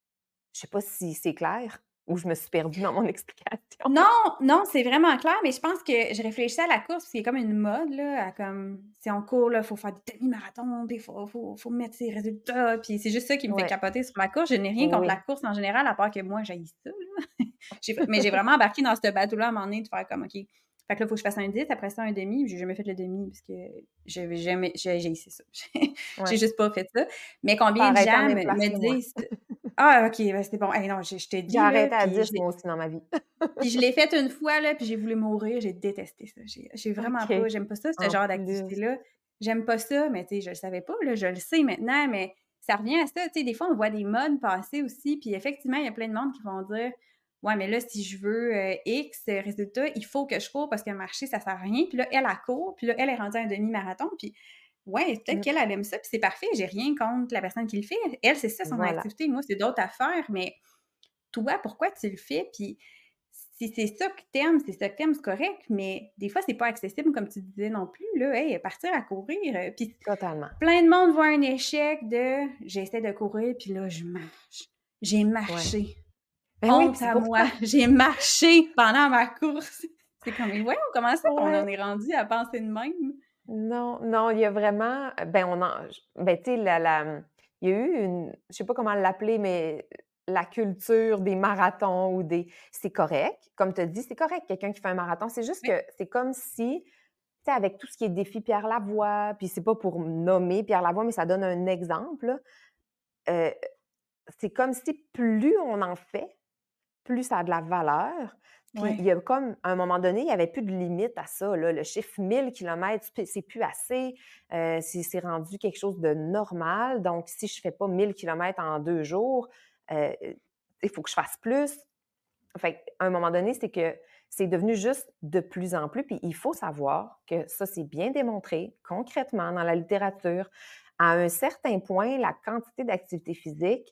S2: Je sais pas si c'est clair ou je me suis perdue dans mon explication?
S1: Non, non, c'est vraiment clair, mais je pense que je réfléchissais à la course, parce qu'il y a comme une mode, là, à comme si on court, là, il faut faire des demi-marathons, puis il faut faut faut mettre ses résultats, puis c'est juste ça qui me fait
S2: Ouais,
S1: capoter sur la course. Je n'ai rien contre la
S2: oui.
S1: course en général, à part que moi, j'haïs ça, là. J'ai mais j'ai vraiment embarqué dans ce bateau-là à un moment donné de faire comme OK, fait que là, il faut que je fasse un dix, après ça un demi, puis j'ai jamais fait le demi parce que j'avais jamais j'ai j'ai essayé ça. J'ai
S2: Ouais.
S1: juste pas fait ça. Mais
S2: Tu
S1: combien de
S2: arrêté à
S1: gens
S2: même
S1: me
S2: place
S1: me
S2: que moi.
S1: disent: «Ah OK, ben, c'est bon. Hey non, je je te
S2: J'ai
S1: dis là»,
S2: arrêté à
S1: puis
S2: dix
S1: je
S2: moi aussi dans ma vie.
S1: puis je l'ai faite une fois là, puis j'ai voulu mourir, j'ai détesté ça. J'ai j'ai vraiment pas
S2: OK.
S1: j'aime pas ça, ce
S2: En
S1: genre
S2: plus.
S1: d'activité-là. J'aime pas ça, mais tu sais, je le savais pas là, je le sais maintenant, mais ça revient à ça, tu sais, des fois on voit des modes passer aussi, puis effectivement, il y a plein de monde qui vont dire: «Ouais, mais là, si je veux, heu, X résultat, il faut que je cours parce que marcher, ça sert à rien». Puis là, elle, elle court, puis là, elle est rendue à un demi-marathon, puis ouais, peut-être
S2: Mmh,
S1: qu'elle, elle aime ça, puis c'est parfait, j'ai rien contre la personne qui le fait. Elle, c'est ça son
S2: voilà.
S1: activité, moi, c'est d'autres affaires, mais toi, pourquoi tu le fais? Puis si c'est ça que t'aimes, c'est ça que t'aimes, c'est correct, mais des fois, c'est pas accessible, comme tu disais non plus, là. Hey, partir à courir, heu, puis
S2: Totalement.
S1: plein de monde voit un échec de: «J'essaie de courir, puis là, je marche. J'ai
S2: Ouais.
S1: marché.
S2: Ben oui, puis
S1: Honte
S2: c'est
S1: à
S2: pour
S1: moi,
S2: ça.
S1: j'ai marché pendant ma course». C'est comme: «Mais voyons, comment ça qu'on en
S2: Ouais.
S1: est rendu à penser de même?»
S2: Non, non, il y a vraiment ben, on en j ben, tu sais, la la, mmh, il y a eu une je sais pas comment l'appeler, mais la culture des marathons ou des c'est correct. Comme tu as dit, c'est correct quelqu'un qui fait un marathon. C'est juste
S1: Oui,
S2: que c'est comme si, tu sais, avec tout ce qui est défi Pierre Lavoie, puis c'est pas pour nommer Pierre Lavoie, mais ça donne un exemple, là, heu, c'est comme si plus on en fait, plus ça a de la valeur. Puis il
S1: ouais,
S2: y a comme, à un moment donné, il y avait plus de limite à ça, là. Le chiffre mille kilomètres, c'est c'est plus assez. Heu, c'est c'est rendu quelque chose de normal. Donc si je fais pas mille kilomètres en deux jours, heu, il faut que je fasse plus. Fait qu'à un moment donné, c'est que c'est devenu juste de plus en plus. Puis il faut savoir que ça, c'est bien démontré concrètement dans la littérature. À un certain point, la quantité d'activité physique,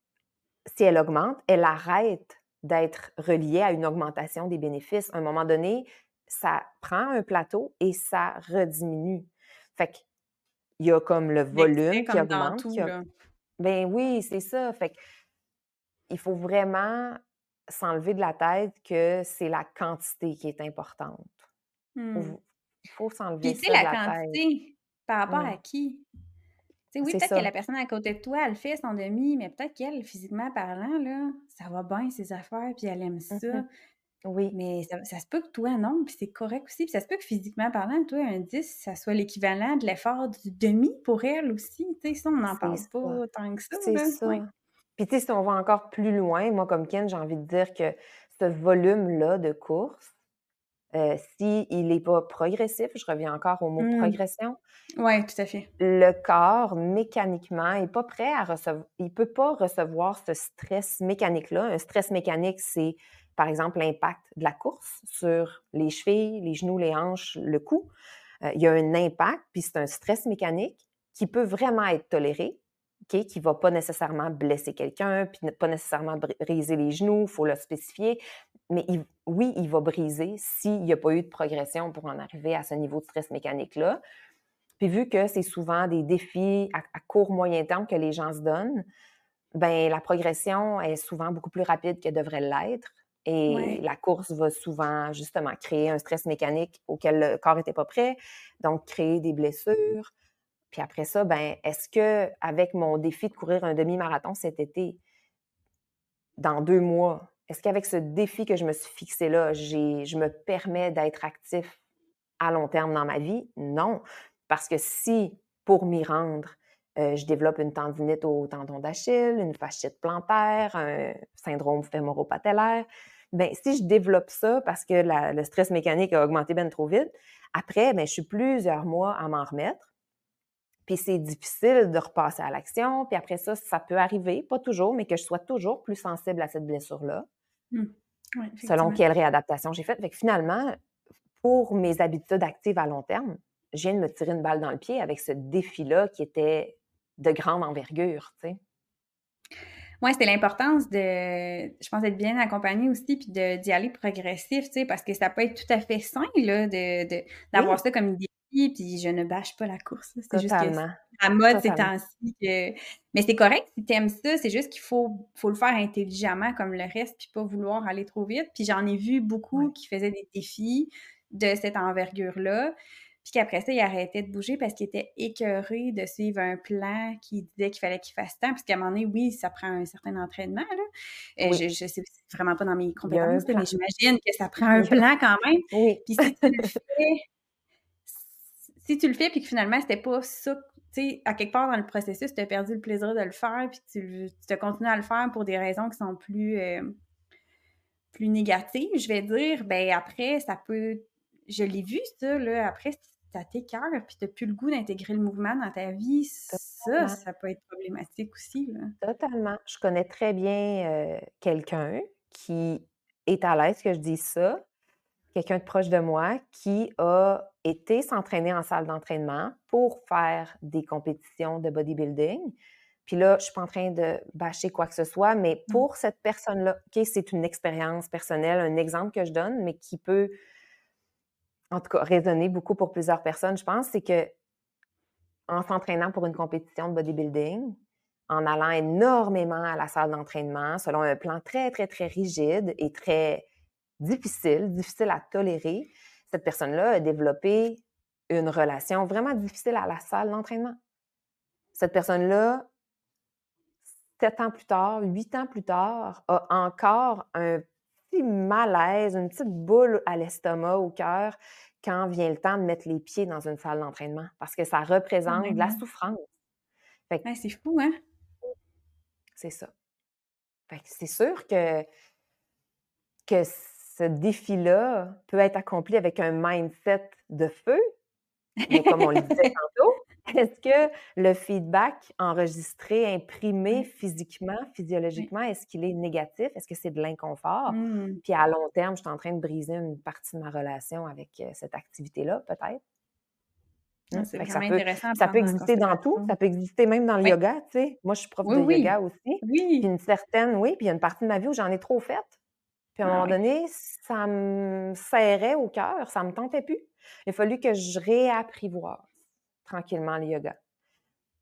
S2: si elle augmente, elle arrête d'être reliée à une augmentation des bénéfices. À un moment donné, ça prend un plateau et ça rediminue. Fait qu'il y a comme le
S1: l'excès
S2: volume qui
S1: comme dans
S2: augmente, qui
S1: tout,
S2: a
S1: là.
S2: Ben oui, c'est ça. Fait qu'il faut vraiment s'enlever de la tête que c'est la quantité qui est importante.
S1: Mmh.
S2: Faut faut s'enlever
S1: Puis, tu sais,
S2: ça de
S1: la
S2: la tête.
S1: quantité, par rapport
S2: Mmh.
S1: à qui? Tu sais, oui,
S2: C'est
S1: peut-être que
S2: ça.
S1: la personne à côté de toi, elle fait son demi, mais peut-être qu'elle, physiquement parlant, là, ça va bien ses affaires, puis elle aime
S2: Mmh.
S1: ça.
S2: Oui,
S1: Mais ça ça se peut que toi, non, puis c'est correct aussi. Puis ça se peut que physiquement parlant, toi, un dix, ça soit l'équivalent de l'effort du demi pour elle aussi. Tu sais, ça, on n'en
S2: c'est
S1: parle
S2: ça.
S1: pas tant que ça,
S2: C'est
S1: là.
S2: ça.
S1: Ouais.
S2: Puis tu sais, si on va encore plus loin, moi comme Ken, j'ai envie de dire que ce volume-là de course, heu, s'il n'est pas progressif, je reviens encore au mot
S1: Mmh.
S2: progression,
S1: Ouais, tout à fait.
S2: le corps mécaniquement est pas prêt à recevoir, il peut pas recevoir ce stress mécanique-là. Un stress mécanique, c'est, par exemple, l'impact de la course sur les chevilles, les genoux, les hanches, le cou. Heu, il y a un impact, puis c'est un stress mécanique qui peut vraiment être toléré, OK, qui va pas nécessairement blesser quelqu'un, puis ne pas nécessairement bri briser les genoux, il faut le spécifier. Mais il oui, il va briser s'il y a pas eu de progression pour en arriver à ce niveau de stress mécanique-là. Puis vu que c'est souvent des défis à à court, moyen terme que les gens se donnent, ben la progression est souvent beaucoup plus rapide qu'elle devrait l'être et
S1: Ouais.
S2: la course va souvent justement créer un stress mécanique auquel le corps était pas prêt, donc créer des blessures. Puis après ça, ben est-ce qu'avec mon défi de courir un demi-marathon cet été, dans deux mois, est-ce qu'avec ce défi que je me suis fixé là, j'ai je me permets d'être actif à long terme dans ma vie? Non. Parce que si, pour m'y rendre, heu, je développe une tendinite au tendon d'Achille, une fasciite plantaire, un syndrome fémoro-patellaire, ben, si je développe ça parce que la le stress mécanique a augmenté ben trop vite, après, ben, je suis plusieurs mois à m'en remettre, puis c'est difficile de repasser à l'action, puis après ça, ça peut arriver, pas toujours, mais que je sois toujours plus sensible à cette blessure-là,
S1: Mmh. Ouais,
S2: selon
S1: effectivement.
S2: quelle réadaptation j'ai faite. Fait que finalement, pour mes habitudes actives à long terme, je viens de me tirer une balle dans le pied avec ce défi-là qui était de grande envergure, tu sais?
S1: Ouais, c'était l'importance de, je pense, d'être bien accompagné aussi, puis de d'y aller progressif, tu sais, parce que ça peut être tout à fait sain, là, de de d'avoir
S2: Oui,
S1: ça comme défi, puis je ne bâche pas la course, là, c'est juste que c'est
S2: totalement,
S1: à mode ces
S2: totalement.
S1: temps-ci que mais c'est correct si tu aimes ça, c'est juste qu'il faut faut le faire intelligemment comme le reste, puis pas vouloir aller trop vite. Puis j'en ai vu beaucoup
S2: Ouais.
S1: qui faisaient des défis de cette envergure-là, puis qu'après ça, ils arrêtaient de bouger parce qu'ils étaient écœurés de suivre un plan qui disait qu'il fallait qu'ils fassent tant. Parce qu'à un moment donné, oui, ça prend un certain entraînement, là. Euh,
S2: Oui,
S1: je, je sais c'est vraiment pas dans mes
S2: il y a un
S1: compétences, là,
S2: plan.
S1: mais j'imagine que ça prend un
S2: Il y a
S1: plan quand même.
S2: oui,
S1: Puis si tu le fais, si tu le fais, puis que finalement, c'était pas ça, tu sais, à quelque part dans le processus, tu as perdu le plaisir de le faire, puis tu, tu as continué à le faire pour des raisons qui sont plus, euh, plus négative, je vais dire, ben après, ça peut je l'ai vu ça, là, après, ça t'écoeure, puis tu plus le goût d'intégrer le mouvement dans ta vie, ça,
S2: totalement,
S1: ça peut être problématique aussi, là.
S2: totalement. Je connais très bien, heu, quelqu'un qui est à l'aise que je dise ça, quelqu'un de proche de moi qui a été s'entraîner en salle d'entraînement pour faire des compétitions de bodybuilding. Puis là, je suis pas en train de bâcher quoi que ce soit, mais
S1: Mmh.
S2: pour cette personne-là, OK, c'est une expérience personnelle, un exemple que je donne, mais qui peut, en tout cas, résonner beaucoup pour plusieurs personnes, je pense, c'est que en s'entraînant pour une compétition de bodybuilding, en allant énormément à la salle d'entraînement selon un plan très, très, très rigide et très difficile, difficile à tolérer, cette personne-là a développé une relation vraiment difficile à la salle d'entraînement. Cette personne-là, sept ans plus tard, huit ans plus tard, a encore un petit malaise, une petite boule à l'estomac, au cœur, quand vient le temps de mettre les pieds dans une salle d'entraînement parce que ça
S1: Quand
S2: représente de
S1: même,
S2: la
S1: hein.
S2: souffrance. Fait que
S1: Ouais, c'est fou, hein?
S2: c'est ça. Fait que c'est sûr que que ce défi-là peut être accompli avec un mindset de feu, mais comme on le disait tantôt, est-ce que le feedback enregistré, imprimé
S1: Ouais,
S2: physiquement,
S1: ouais.
S2: physiologiquement, est-ce qu'il est négatif? Est-ce que c'est de l'inconfort?
S1: Mmh.
S2: Puis à long terme, je suis en train de briser une partie de ma relation avec, heu, cette activité-là, peut-être? Mmh,
S1: Ah, c'est
S2: fait que ça
S1: vraiment
S2: peut
S1: intéressant à
S2: ça peut
S1: prendre en
S2: exister dans tout,
S1: considération.
S2: ça peut exister même dans le
S1: Oui,
S2: yoga, tu sais? Moi, je suis prof
S1: oui,
S2: de
S1: oui,
S2: yoga aussi, puis
S1: oui!
S2: une certaine oui, puis il y a une partie de ma vie où j'en ai trop fait. Puis à un
S1: Ah
S2: moment
S1: ouais.
S2: donné, ça me serrait au cœur, ça me tentait plus. Il a fallu que je réapprivoise tranquillement le yoga.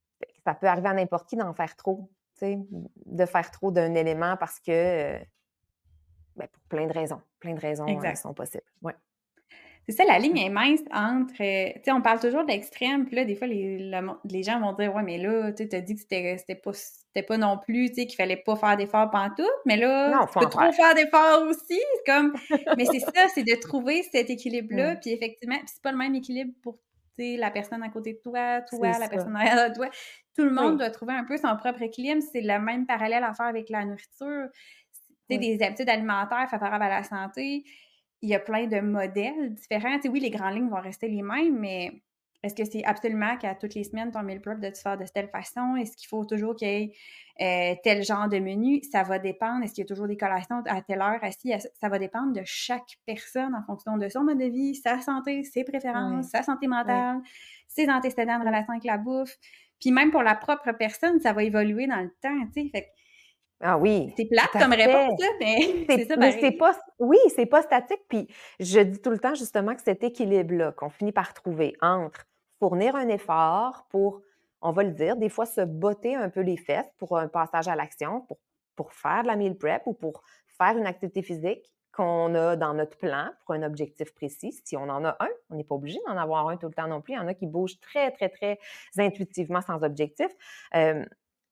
S2: ça peut arriver à n'importe qui d'en faire trop, tu sais, de faire trop d'un élément parce que, heu, ben, pour plein de raisons, plein de raisons, heu,
S1: Exact.
S2: sont possibles. Ouais.
S1: C'est ça, la ligne est mince entre, heu, tu sais, on parle toujours d'extrême, puis là, des fois, les le mon les gens vont dire: «Ouais, mais là, tu sais, tu as dit que c'était c'était pas c'était pas non plus, tu sais, qu'il fallait pas faire d'efforts pantoute, mais là,
S2: Non,
S1: tu
S2: faut
S1: peux
S2: en
S1: trop
S2: faire.
S1: faire d'efforts aussi». C'est comme mais c'est ça, c'est de trouver cet équilibre-là,
S2: Mmh.
S1: puis effectivement, puis c'est pas le même équilibre pour, tu sais, la personne à côté de toi,
S2: C'est
S1: toi, la
S2: ça.
S1: personne derrière de toi. Tout le monde
S2: Oui,
S1: doit trouver un peu son propre équilibre. C'est le même parallèle à faire avec la nourriture. Tu sais,
S2: oui.
S1: des habitudes alimentaires favorables à la santé, il y a plein de modèles différents. Tu sais, oui, les grandes lignes vont rester les mêmes, mais est-ce que c'est absolument qu'à toutes les semaines, ton meal prep doit se faire de telle façon? Est-ce qu'il faut toujours qu'il y ait euh, tel genre de menu? Ça va dépendre. Est-ce qu'il y a toujours des collations à telle heure, assis? Ça va dépendre de chaque personne en fonction de son mode de vie, sa santé, ses préférences,
S2: Oui,
S1: sa santé
S2: oui,
S1: mentale, ses antécédents de
S2: oui.
S1: relation avec la bouffe. Puis même pour la propre personne, ça va évoluer dans le temps, tu sais. Fait que
S2: Ah oui,
S1: c'est
S2: tout
S1: plate
S2: à
S1: comme réponse,
S2: fait.
S1: là, mais c'est
S2: C'est
S1: ça
S2: mais c'est
S1: pareil.
S2: pas oui, c'est pas statique, puis je dis tout le temps justement que cet équilibre-là qu'on finit par trouver entre fournir un effort pour, on va le dire, des fois se botter un peu les fesses pour un passage à l'action, pour pour faire de la meal prep ou pour faire une activité physique qu'on a dans notre plan pour un objectif précis. Si on en a un, on n'est pas obligé d'en avoir un tout le temps non plus. Il y en a qui bougent très, très, très intuitivement sans objectif. Hem,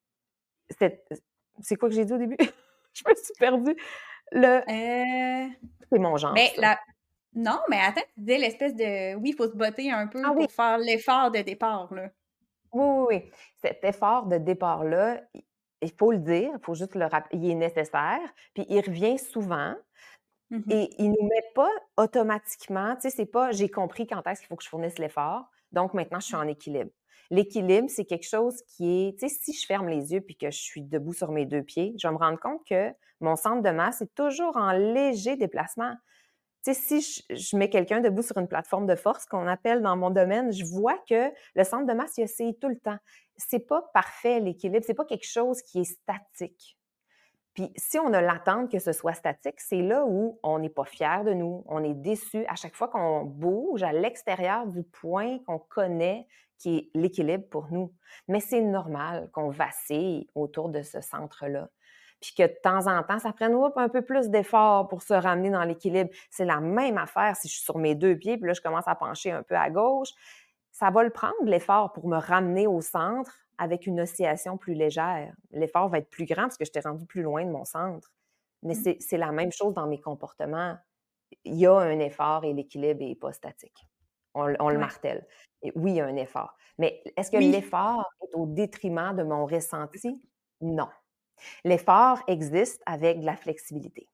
S2: c'est c'est quoi que j'ai dit au début? Je me suis perdue. Le
S1: Heu,
S2: C'est mon genre
S1: ben,
S2: ça.
S1: la non, mais attends, tu disais l'espèce de oui, il faut se botter un
S2: Ah
S1: peu
S2: oui,
S1: pour faire l'effort de départ, là.
S2: oui, oui, oui. Cet effort de départ-là, i il faut le dire, il faut juste le rappeler, il est nécessaire, puis il revient souvent
S1: Mmh mh.
S2: et il nous met pas automatiquement, tu sais, c'est pas: «J'ai compris quand est-ce qu'il faut que je fournisse l'effort, donc maintenant je suis en équilibre». L'équilibre, c'est quelque chose qui est tu sais, si je ferme les yeux puis que je suis debout sur mes deux pieds, je vais me rendre compte que mon centre de masse est toujours en léger déplacement. Tu sais, si je je mets quelqu'un debout sur une plateforme de force, qu'on appelle dans mon domaine, je vois que le centre de masse, il oscille tout le temps. C'est pas parfait l'équilibre, c'est pas quelque chose qui est statique. Puis si on a l'attente que ce soit statique, c'est là où on n'est pas fier de nous, on est déçu à chaque fois qu'on bouge à l'extérieur du point qu'on connaît qui est l'équilibre pour nous. Mais c'est normal qu'on vacille autour de ce centre-là. Puis que de temps en temps, ça prenne oups, un peu plus d'effort pour se ramener dans l'équilibre. C'est la même affaire si je suis sur mes deux pieds, puis là, je commence à pencher un peu à gauche. Ça va le prendre, l'effort, pour me ramener au centre avec une oscillation plus légère. L'effort va être plus grand parce que je t'ai rendu plus loin de mon centre. Mais
S1: Mmh.
S2: c'est c'est la même chose dans mes comportements. Il y a un effort et l'équilibre n'est pas statique. On, le- on le
S1: Ouais.
S2: martèle. Et oui, il y a un effort. Mais est-ce que
S1: Oui.
S2: l'effort est au détriment de mon ressenti? Non. L'effort existe avec de la flexibilité.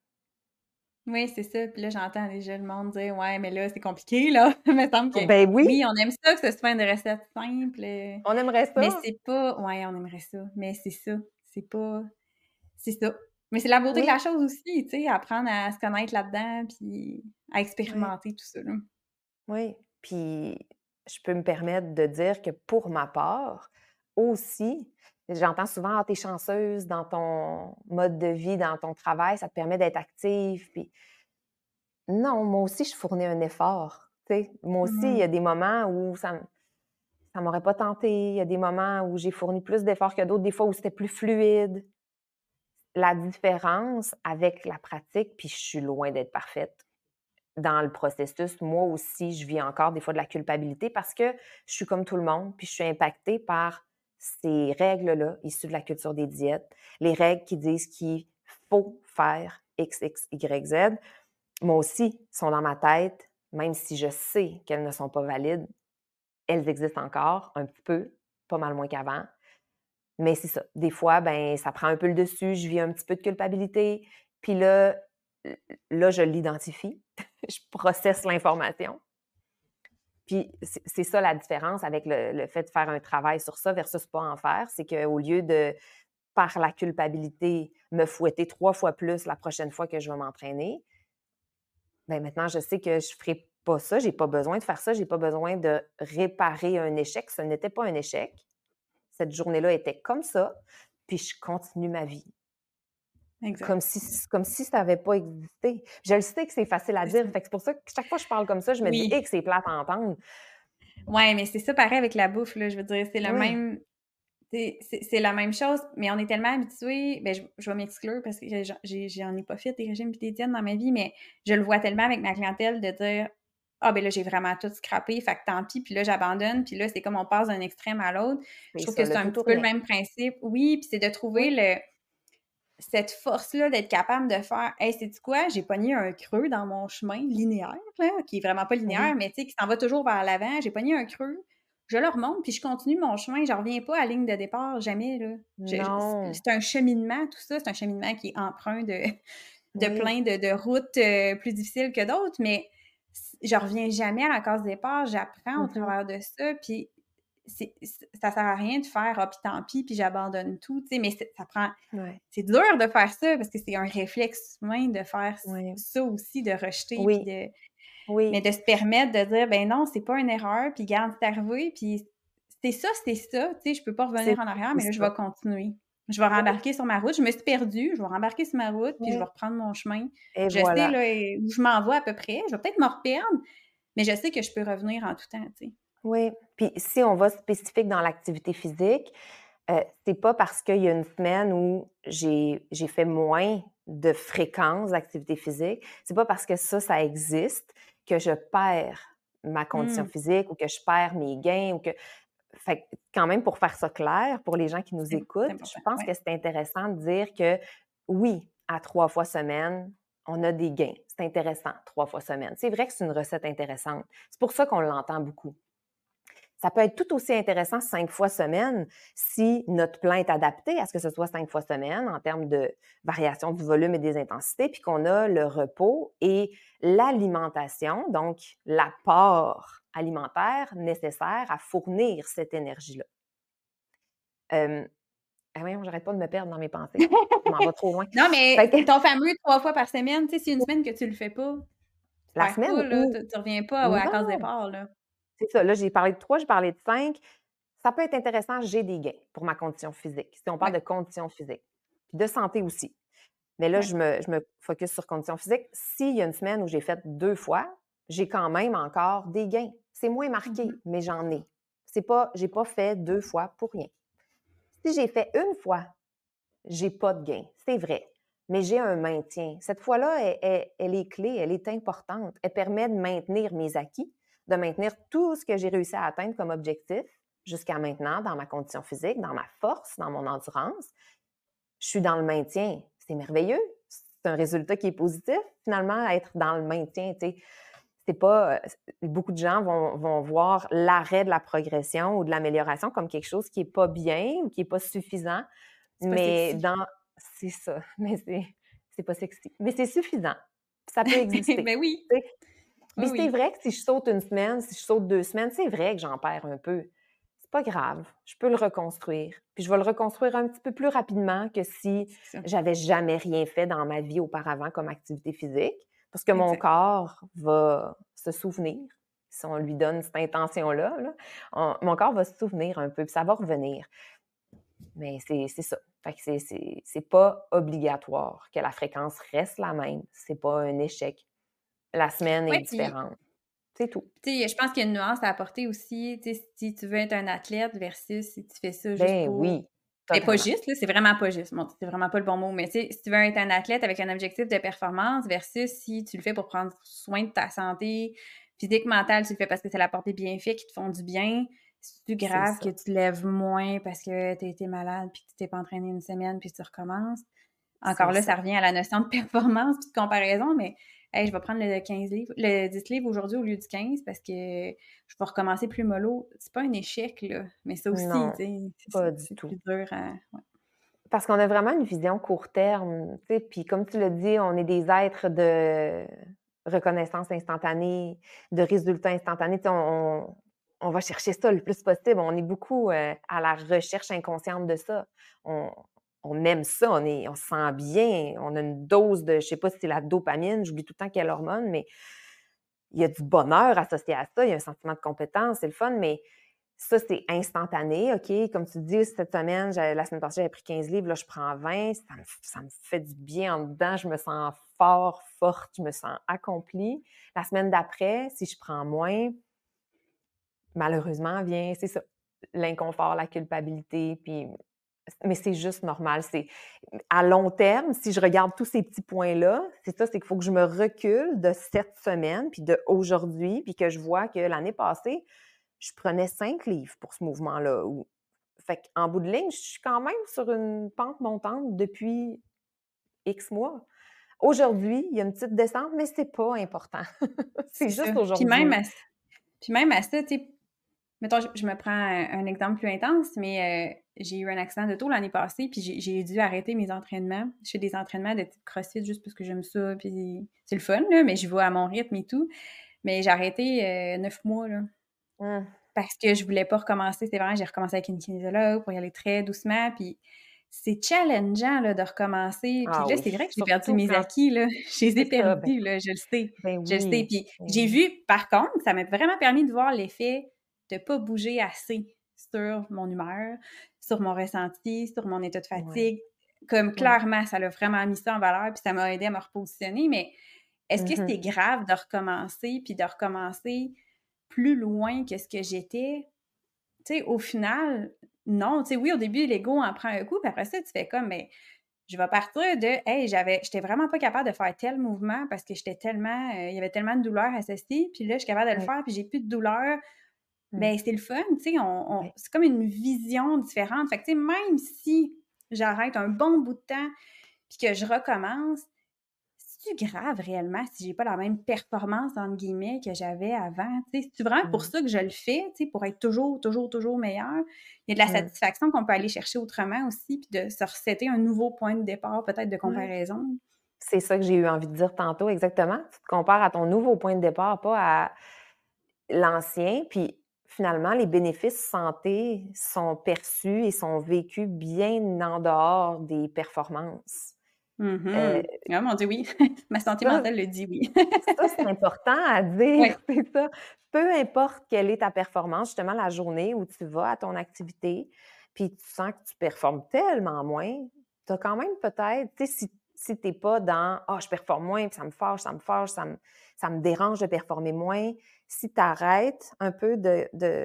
S1: Oui, c'est ça. Puis là, j'entends déjà le monde dire: «Ouais, mais là, c'est compliqué, là». Il me semble que
S2: Oh, ben oui,
S1: oui, on aime ça, que ce soit une recette simple, heu,
S2: on aimerait
S1: mais
S2: ça.
S1: c'est pas ouais, on aimerait ça, mais c'est ça, c'est pas c'est ça. Mais c'est la beauté de
S2: Oui,
S1: la chose aussi, tu sais, apprendre à se connaître là-dedans, puis à
S2: oui.
S1: expérimenter tout ça, là.
S2: Oui, puis je peux me permettre de dire que pour ma part, aussi, j'entends souvent: «Ah, tu es chanceuse dans ton mode de vie, dans ton travail, ça te permet d'être active», puis non, moi aussi je fournis un effort, tu sais? Moi aussi, il y
S1: Mmh.
S2: a des moments où ça m ça m'aurait pas tenté, il y a des moments où j'ai fourni plus d'efforts que d'autres, des fois où c'était plus fluide. La différence avec la pratique, puis je suis loin d'être parfaite. Dans le processus, moi aussi, je vis encore des fois de la culpabilité parce que je suis comme tout le monde, puis je suis impactée par ces règles-là issues de la culture des diètes, les règles qui disent qu'il faut faire X, X, Y, Z. Moi aussi, sont dans ma tête, même si je sais qu'elles ne sont pas valides, elles existent encore un petit peu, pas mal moins qu'avant. Mais c'est ça, des fois, ben, ça prend un peu le dessus, je vis un petit peu de culpabilité, puis là, l là, je l'identifie, je processe l'information. Puis c'est c'est ça la différence avec le le fait de faire un travail sur ça versus pas en faire, c'est qu'au lieu de, par la culpabilité, me fouetter trois fois plus la prochaine fois que je vais m'entraîner, ben maintenant je sais que je ferai pas ça, j'ai pas besoin de faire ça, j'ai pas besoin de réparer un échec, ce n'était pas un échec. Cette journée-là était comme ça, puis je continue ma vie.
S1: Exact.
S2: Comme si comme si ça avait pas existé. Je le sais que c'est facile à
S1: C'est
S2: dire,
S1: ça.
S2: fait que c'est pour ça que chaque fois que je parle comme ça, je me dis:
S1: Oui.
S2: «Eh que c'est plate à entendre».
S1: Ouais, mais c'est ça pareil avec la bouffe, là, je veux dire, c'est le
S2: Oui,
S1: même C'est c'est c'est la même chose, mais on est tellement habitués, ben, je je vais m'exclure parce que j'en j'ai j'en ai pas fait des régimes puis des diètes dans ma vie, mais je le vois tellement avec ma clientèle de dire: «Ah ben là, j'ai vraiment tout scrappé, fait que tant pis», puis là, j'abandonne, puis là, c'est comme on passe d'un extrême à l'autre. Je
S2: C'est
S1: trouve
S2: ça,
S1: que
S2: le
S1: c'est un
S2: tout ou
S1: petit peu le
S2: rien.
S1: même principe. Oui, puis c'est de
S2: Oui.
S1: trouver le cette force-là d'être capable de faire: «Hey, sais-tu quoi? J'ai pogné un creux dans mon chemin linéaire, là, qui est vraiment pas
S2: Mmh.
S1: linéaire, mais tu sais, qui s'en va toujours vers l'avant. J'ai pogné un creux, je le remonte, puis je continue mon chemin. Je reviens pas à la ligne de départ, jamais, là». Je je c'est
S2: Non.
S1: c'est un cheminement, tout ça, c'est un cheminement qui est empreint de de
S2: Oui,
S1: plein de de routes, heu, plus difficiles que d'autres, mais c je reviens jamais à la case départ. J'apprends au
S2: mmh
S1: travers de ça, puis c'est c ça sert à rien de faire: «Ah, puis tant pis, puis j'abandonne tout», tu sais, mais c'est ça prend
S2: Ouais,
S1: c'est dur de faire ça parce que c'est un réflexe humain de faire ç
S2: ouais.
S1: ça aussi, de rejeter puis
S2: Oui,
S1: de mais
S2: oui,
S1: de se permettre de dire: «Ben non, c'est pas une erreur, puis garde, c'est arrivé, puis c'est ça, c'est ça, tu sais, je peux pas
S2: c'est
S1: revenir en arrière, mais là,
S2: c'est
S1: je
S2: ça.
S1: vais continuer. Je vais
S2: Oui,
S1: rembarquer sur ma route. Je me suis perdue, je vais rembarquer sur ma route, puis je vais
S2: oui
S1: reprendre mon chemin.
S2: et
S1: Je sais,
S2: voilà.
S1: là, eh, où je m'en vais à peu près. Je vais peut-être me reperdre, mais je sais que je peux revenir en tout temps», tu sais.
S2: Oui, puis si on va spécifique dans l'activité physique, heu, c'est pas parce qu'il y a une semaine où j'ai j'ai fait moins de fréquence d'activité physique, c'est pas parce que ça, ça existe que je perds ma condition
S1: Mmh,
S2: physique ou que je perds mes gains ou que fait que quand même pour faire ça clair pour les gens qui nous
S1: c'est c'est
S2: écoutent, je
S1: important,
S2: pense
S1: ouais.
S2: que c'est intéressant de dire que oui, à trois fois semaine, on a des gains. C'est intéressant, trois fois semaine. C'est vrai que c'est une recette intéressante. C'est pour ça qu'on l'entend beaucoup. Ça peut être tout aussi intéressant cinq fois semaine si notre plan est adapté à ce que ce soit cinq fois semaine en termes de variation du volume et des intensités, puis qu'on a le repos et l'alimentation, donc l'apport alimentaire nécessaire à fournir cette énergie-là. Hem, ah voyons, j'arrête pas de me perdre dans mes pensées. Je m'en vais trop loin.
S1: Non,
S2: Fait
S1: mais
S2: que
S1: ton fameux trois fois par semaine, tu sais, s'il y a une semaine que tu le fais pas, tu
S2: la
S1: perds pas,
S2: semaine
S1: là,
S2: où
S1: tu tu reviens pas à la case
S2: non,
S1: départ, là.
S2: c'est ça, là, j'ai parlé de trois, j'ai parlé de cinq. Ça peut être intéressant, j'ai des gains pour ma condition physique, si on parle
S1: Ouais,
S2: de condition physique, puis de santé aussi. Mais là,
S1: ouais.
S2: je me je me focus sur condition physique. S'il y a une semaine où j'ai fait deux fois, j'ai quand même encore des gains. C'est moins
S1: Mmh
S2: marqué,
S1: mh.
S2: mais j'en ai. C'est pas j'ai pas fait deux fois pour rien. Si j'ai fait une fois, j'ai pas de gain, c'est vrai, mais j'ai un maintien. Cette fois-là, elle elle elle est clé, elle est importante. Elle permet de maintenir mes acquis, de maintenir tout ce que j'ai réussi à atteindre comme objectif jusqu'à maintenant dans ma condition physique, dans ma force, dans mon endurance. Je suis dans le maintien. C'est merveilleux. C'est un résultat qui est positif, finalement, à être dans le maintien, tu sais. C'est pas, heu, beaucoup de gens vont vont voir l'arrêt de la progression ou de l'amélioration comme quelque chose qui est pas bien ou qui est pas suffisant,
S1: C'est pas
S2: mais
S1: sexy.
S2: dans c'est ça, mais c'est c'est pas sexy, mais c'est suffisant. Ça peut exister,
S1: Ben oui,
S2: tu sais?
S1: oui,
S2: Puis c'est
S1: oui.
S2: vrai que si je saute une semaine, si je saute deux semaines, c'est vrai que j'en perds un peu. C'est pas grave, je peux le reconstruire. Puis je vais le reconstruire un petit peu plus rapidement que si
S1: C'est ça,
S2: j'avais jamais rien fait dans ma vie auparavant comme activité physique, parce que mon
S1: exact.
S2: corps va se souvenir, si on lui donne cette intention-là, là, on mon corps va se souvenir un peu, puis ça va revenir. Mais c'est c'est ça. Fait que c'est c'est c'est pas obligatoire que la fréquence reste la même, c'est pas un échec. La semaine est
S1: Ouais, puis
S2: différente, c'est tout.
S1: tu sais, je pense qu'il y a une nuance à apporter aussi, tu sais, si tu veux être un athlète versus si tu fais ça juste
S2: Ben
S1: pour
S2: oui,
S1: ben, pas
S2: totalement.
S1: juste, là, c'est vraiment pas juste. Bon, c'est vraiment pas le bon mot, mais tu sais, si tu veux être un athlète avec un objectif de performance versus si tu le fais pour prendre soin de ta santé physique, mentale, tu le fais parce que ça apporte des bienfaits qui te font du bien, c'est plus
S2: C'est
S1: grave que
S2: ça.
S1: tu te lèves moins parce que tu as été malade puis que tu t'es pas entraîné une semaine puis tu recommences. Encore
S2: C'est
S1: là, ça
S2: ça.
S1: revient à la notion de performance puis de comparaison, mais hey, je vais prendre le quinze livres, le dix livres aujourd'hui au lieu du quinze parce que je vais recommencer plus mollo. C'est pas un échec, là, mais ça aussi,
S2: Non,
S1: tu sais, c'est ça,
S2: pas du
S1: c'est
S2: tout.
S1: plus dur à ouais.
S2: Parce qu'on a vraiment une vision court terme, tu sais, puis comme tu l'as dit, on est des êtres de reconnaissance instantanée, de résultats instantanés, tu sais, on on on va chercher ça le plus possible. On est beaucoup, heu, à la recherche inconsciente de ça. On on aime ça, on est on se sent bien, on a une dose de je sais pas si c'est la dopamine, j'oublie tout le temps quelle hormone, mais il y a du bonheur associé à ça, il y a un sentiment de compétence, c'est le fun, mais ça, c'est instantané, OK? Comme tu dis, cette semaine, j'avais la semaine passée, j'avais pris quinze livres, là, je prends vingt, ça me ça me fait du bien en dedans, je me sens fort, forte, je me sens accomplie. La semaine d'après, si je prends moins, malheureusement, vient c'est ça. l'inconfort, la culpabilité, puis mais c'est juste normal. C'est à long terme, si je regarde tous ces petits points-là, c'est ça, c'est qu'il faut que je me recule de cette semaine, puis d'aujourd'hui, puis que je vois que l'année passée, je prenais cinq livres pour ce mouvement-là. Ou fait qu'en bout de ligne, je suis quand même sur une pente montante depuis X mois. Aujourd'hui, il y a une petite descente, mais c'est pas important. C'est
S1: C'est ça.
S2: juste
S1: Puis même
S2: aujourd'hui.
S1: à puis même à ça, tu sais, mettons, je, je me prends un, un exemple plus intense, mais euh, j'ai eu un accident d'auto l'année passée, puis j'ai, j'ai dû arrêter mes entraînements. Je fais des entraînements de type CrossFit juste parce que j'aime ça, puis c'est le fun, là, mais je vais à mon rythme et tout. Mais j'ai arrêté euh, neuf mois, là,
S2: Mmh.
S1: parce que je voulais pas recommencer. C'est vrai, j'ai recommencé avec une kinésiologue pour y aller très doucement, puis c'est challengeant, là, de recommencer. Puis
S2: Ah
S1: là,
S2: oui,
S1: c'est vrai que j'ai perdu
S2: surtout
S1: mes
S2: quand
S1: acquis, là. Je les ai
S2: c'est ça, ben
S1: perdus, là, je le sais.
S2: ben
S1: Je le sais.
S2: oui,
S1: Puis
S2: ben
S1: j'ai
S2: oui.
S1: vu, par contre, ça m'a vraiment permis de voir l'effet de pas bouger assez sur mon humeur, sur mon ressenti, sur mon état de
S2: Ouais,
S1: fatigue. Comme
S2: ouais.
S1: clairement, ça l'a vraiment mis ça en valeur, puis ça m'a aidé à me repositionner. Mais est-ce que
S2: Mmh.
S1: c'était grave de recommencer, puis de recommencer plus loin que ce que j'étais? Tu sais, au final, non. Tu sais, oui, au début, l'ego en prend un coup, puis après ça, tu fais comme, mais je vais partir de, hey, j'avais, j'étais vraiment pas capable de faire tel mouvement parce que j'étais tellement, euh, il y avait tellement de douleur associée, puis là, je suis capable de le
S2: Oui.
S1: faire, puis j'ai plus de douleur.
S2: Mmh.
S1: Ben, c'est le fun, tu sais, on, on-
S2: Oui.
S1: c'est comme une vision différente. Fait que, tu sais, même si j'arrête un bon bout de temps, puis que je recommence, c'est-tu grave réellement si j'ai pas la même performance, entre guillemets, que j'avais avant? Tu sais, c'est vraiment pour
S2: Mmh.
S1: ça que je le fais, tu sais, pour être toujours, toujours, toujours meilleur. Il y a de la
S2: Mmh.
S1: satisfaction qu'on peut aller chercher autrement aussi, puis de se resetter un nouveau point de départ, peut-être de
S2: Ouais.
S1: comparaison.
S2: C'est ça que j'ai eu envie de dire tantôt, exactement. Tu te compares à ton nouveau point de départ, pas à l'ancien, puis finalement, les bénéfices santé sont perçus et sont vécus bien en dehors des performances. Heu,
S1: Mhm. Ah mon Dieu, oui. Ma santé
S2: ça
S1: mentale le dit, oui.
S2: ça, c'est important à dire,
S1: Oui.
S2: c'est ça. Peu importe quelle est ta performance, justement, la journée où tu vas à ton activité, puis tu sens que tu performes tellement moins, tu as quand même peut-être, tu sais, si si tu es pas dans: «Ah, je performe moins, puis ça me fâche, ça me fâche, ça me ça me dérange de performer moins», si tu arrêtes un peu de de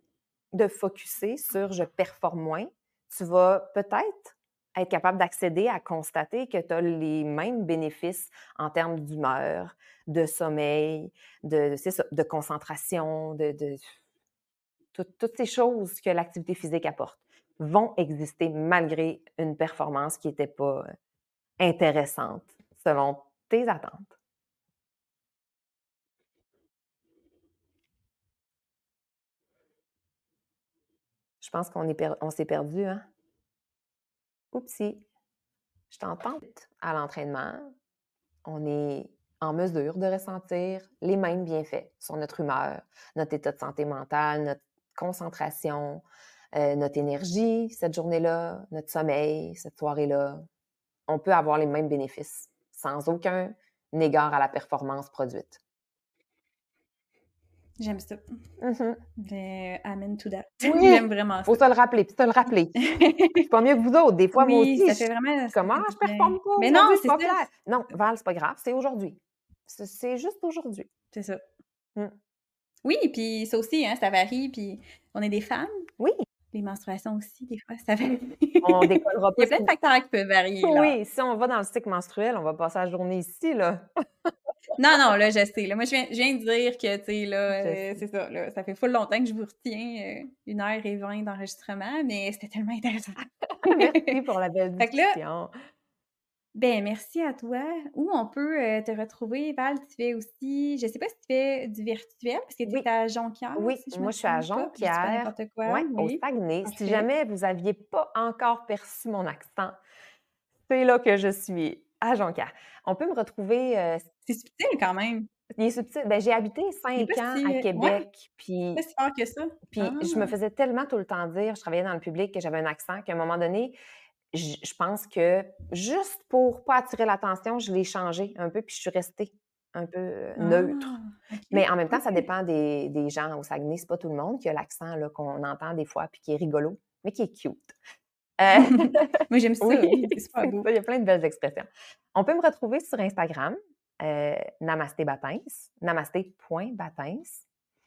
S2: de focusser sur «je performe moins», tu vas peut-être être capable d'accéder à constater que tu as les mêmes bénéfices en termes d'humeur, de sommeil, de c'est ça, de concentration, de de tout toutes ces choses que l'activité physique apporte vont exister malgré une performance qui était pas, heu, intéressante selon tes attentes. Je pense qu'on est per on s'est perdu, hein? Oupsie, je t'entends à l'entraînement. On est en mesure de ressentir les mêmes bienfaits sur notre humeur, notre état de santé mentale, notre concentration, heu, notre énergie cette journée-là, notre sommeil cette soirée-là. On peut avoir les mêmes bénéfices sans aucun égard à la performance produite.
S1: J'aime ça.
S2: Mmh.
S1: Mais, amen to that.
S2: Oui,
S1: J'aime vraiment
S2: faut
S1: ça.
S2: se le rappeler, puis se le rappeler. Je suis pas mieux que vous autres. Des fois, moi
S1: Oui,
S2: aussi,
S1: ça
S2: je
S1: fait vraiment
S2: suis
S1: ça
S2: comme:
S1: fait
S2: «Ah,
S1: du
S2: je
S1: bien.
S2: performe pas
S1: Mais non,
S2: aujourd'hui, je suis
S1: c'est
S2: pas
S1: ça,
S2: fière». Non, Val, c'est pas grave, c'est aujourd'hui. C'est c'est juste aujourd'hui.
S1: c'est ça.
S2: Mmh.
S1: Oui, puis ça aussi, hein, ça varie, puis on est des femmes,
S2: Oui,
S1: les menstruations aussi, des fois, ça varie.
S2: on décollera
S1: Il y
S2: pas
S1: a plein de
S2: si
S1: facteurs qui peuvent varier, là.
S2: oui, si on va dans le cycle menstruel, on va passer la journée ici, là.
S1: Non, non, là, je sais, là, moi, je viens je viens de dire que, tu sais, là,
S2: Je
S1: heu,
S2: sais.
S1: c'est ça, là, ça fait full longtemps que je vous retiens, heu, une heure et vingt d'enregistrement, mais c'était tellement intéressant.
S2: Merci pour la belle
S1: Fait que là,
S2: discussion.
S1: ben, merci à toi. Où on peut, heu, te retrouver? Val, tu fais aussi je sais pas si tu fais du virtuel parce que tu es
S2: Oui,
S1: à Jonquière,
S2: oui,
S1: si je me
S2: moi, je suis à
S1: trompe pas? Puis je dis pas
S2: Jonquière,
S1: n'importe quoi,
S2: ouais, au
S1: oui,
S2: Saguenay. Si
S1: parfait.
S2: jamais vous aviez pas encore perçu mon accent, c'est là que je suis, à Jonquière. On peut me retrouver, heu,
S1: C'est subtil quand même.
S2: il est subtil, ben, j'ai habité
S1: Il est
S2: cinq
S1: pas
S2: ans à
S1: si, heu ouais,
S2: Québec,
S1: pas
S2: puis
S1: si fort que ça. Ah!
S2: puis je me faisais tellement tout le temps dire, je travaillais dans le public, que j'avais un accent qu'à un moment donné, je je pense que juste pour pas attirer l'attention, je l'ai changé un peu, puis je suis restée un peu, heu, neutre.
S1: Ah! OK,
S2: Mais en même temps, ça
S1: OK.
S2: dépend des des gens au Saguenay. C'est pas tout le monde qui a l'accent là qu'on entend des fois, puis qui est rigolo, mais qui est cute. Heu,
S1: Moi, j'aime
S2: oui,
S1: ça, oui, c'est super
S2: c'est
S1: beau.
S2: ça, il y a plein de belles expressions. On peut me retrouver sur Instagram, heu, Namasté Batins, namasté point batins.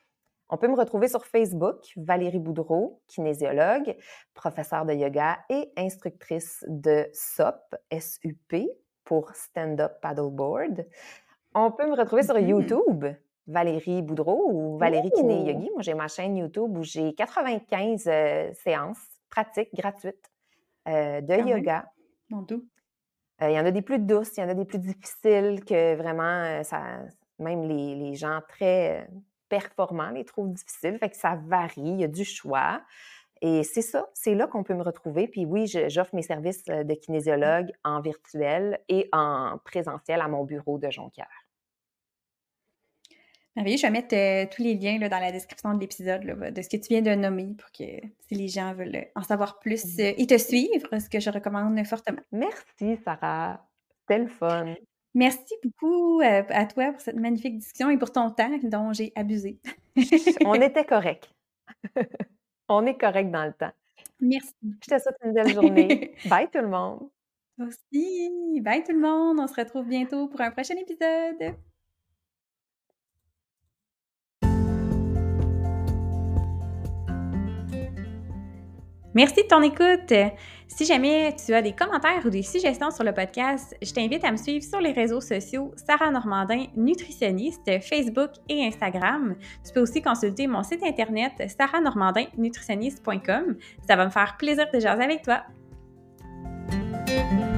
S2: On peut me retrouver sur Facebook, Valérie Boudreau, kinésiologue, professeure de yoga et instructrice de S O P, S U P, pour Stand-Up Paddleboard. On peut me retrouver sur
S1: Mhm.
S2: YouTube, Valérie Boudreau ou Valérie Kiné
S1: Oh!
S2: Yogi. Moi, j'ai ma chaîne YouTube où j'ai quatre-vingt-quinze euh, séances pratiques gratuites euh, de
S1: Quand même,
S2: yoga.
S1: mon doux.
S2: Euh, Il y en a des plus douces, il y en a des plus difficiles que vraiment, euh, ça, même les, les gens très euh, performants les trouvent difficiles. Fait que ça varie, il y a du choix. Et c'est ça, c'est là qu'on peut me retrouver. Puis oui, je- j'offre mes services euh, de kinésiologue en virtuel et en présentiel à mon bureau de Jonquière.
S1: Merveilleux, je vais mettre euh, tous les liens là, dans la description de l'épisode là, de ce que tu viens de nommer pour que si les gens veulent en savoir plus euh, et te suivre, ce que je recommande fortement.
S2: Merci, Sarah. C'était le fun.
S1: Merci beaucoup euh, à toi pour cette magnifique discussion et pour ton temps dont j'ai abusé.
S2: On était correct. On est correct dans le temps.
S1: Merci.
S2: Je te souhaite une belle journée. Bye tout le monde.
S1: Toi aussi. Bye tout le monde. On se retrouve bientôt pour un prochain épisode. Merci de ton écoute. Si jamais tu as des commentaires ou des suggestions sur le podcast, je t'invite à me suivre sur les réseaux sociaux Sarah Normandin, nutritionniste, Facebook et Instagram. Tu peux aussi consulter mon site internet sarah normandin nutritionniste point com. Ça va me faire plaisir de jaser avec toi.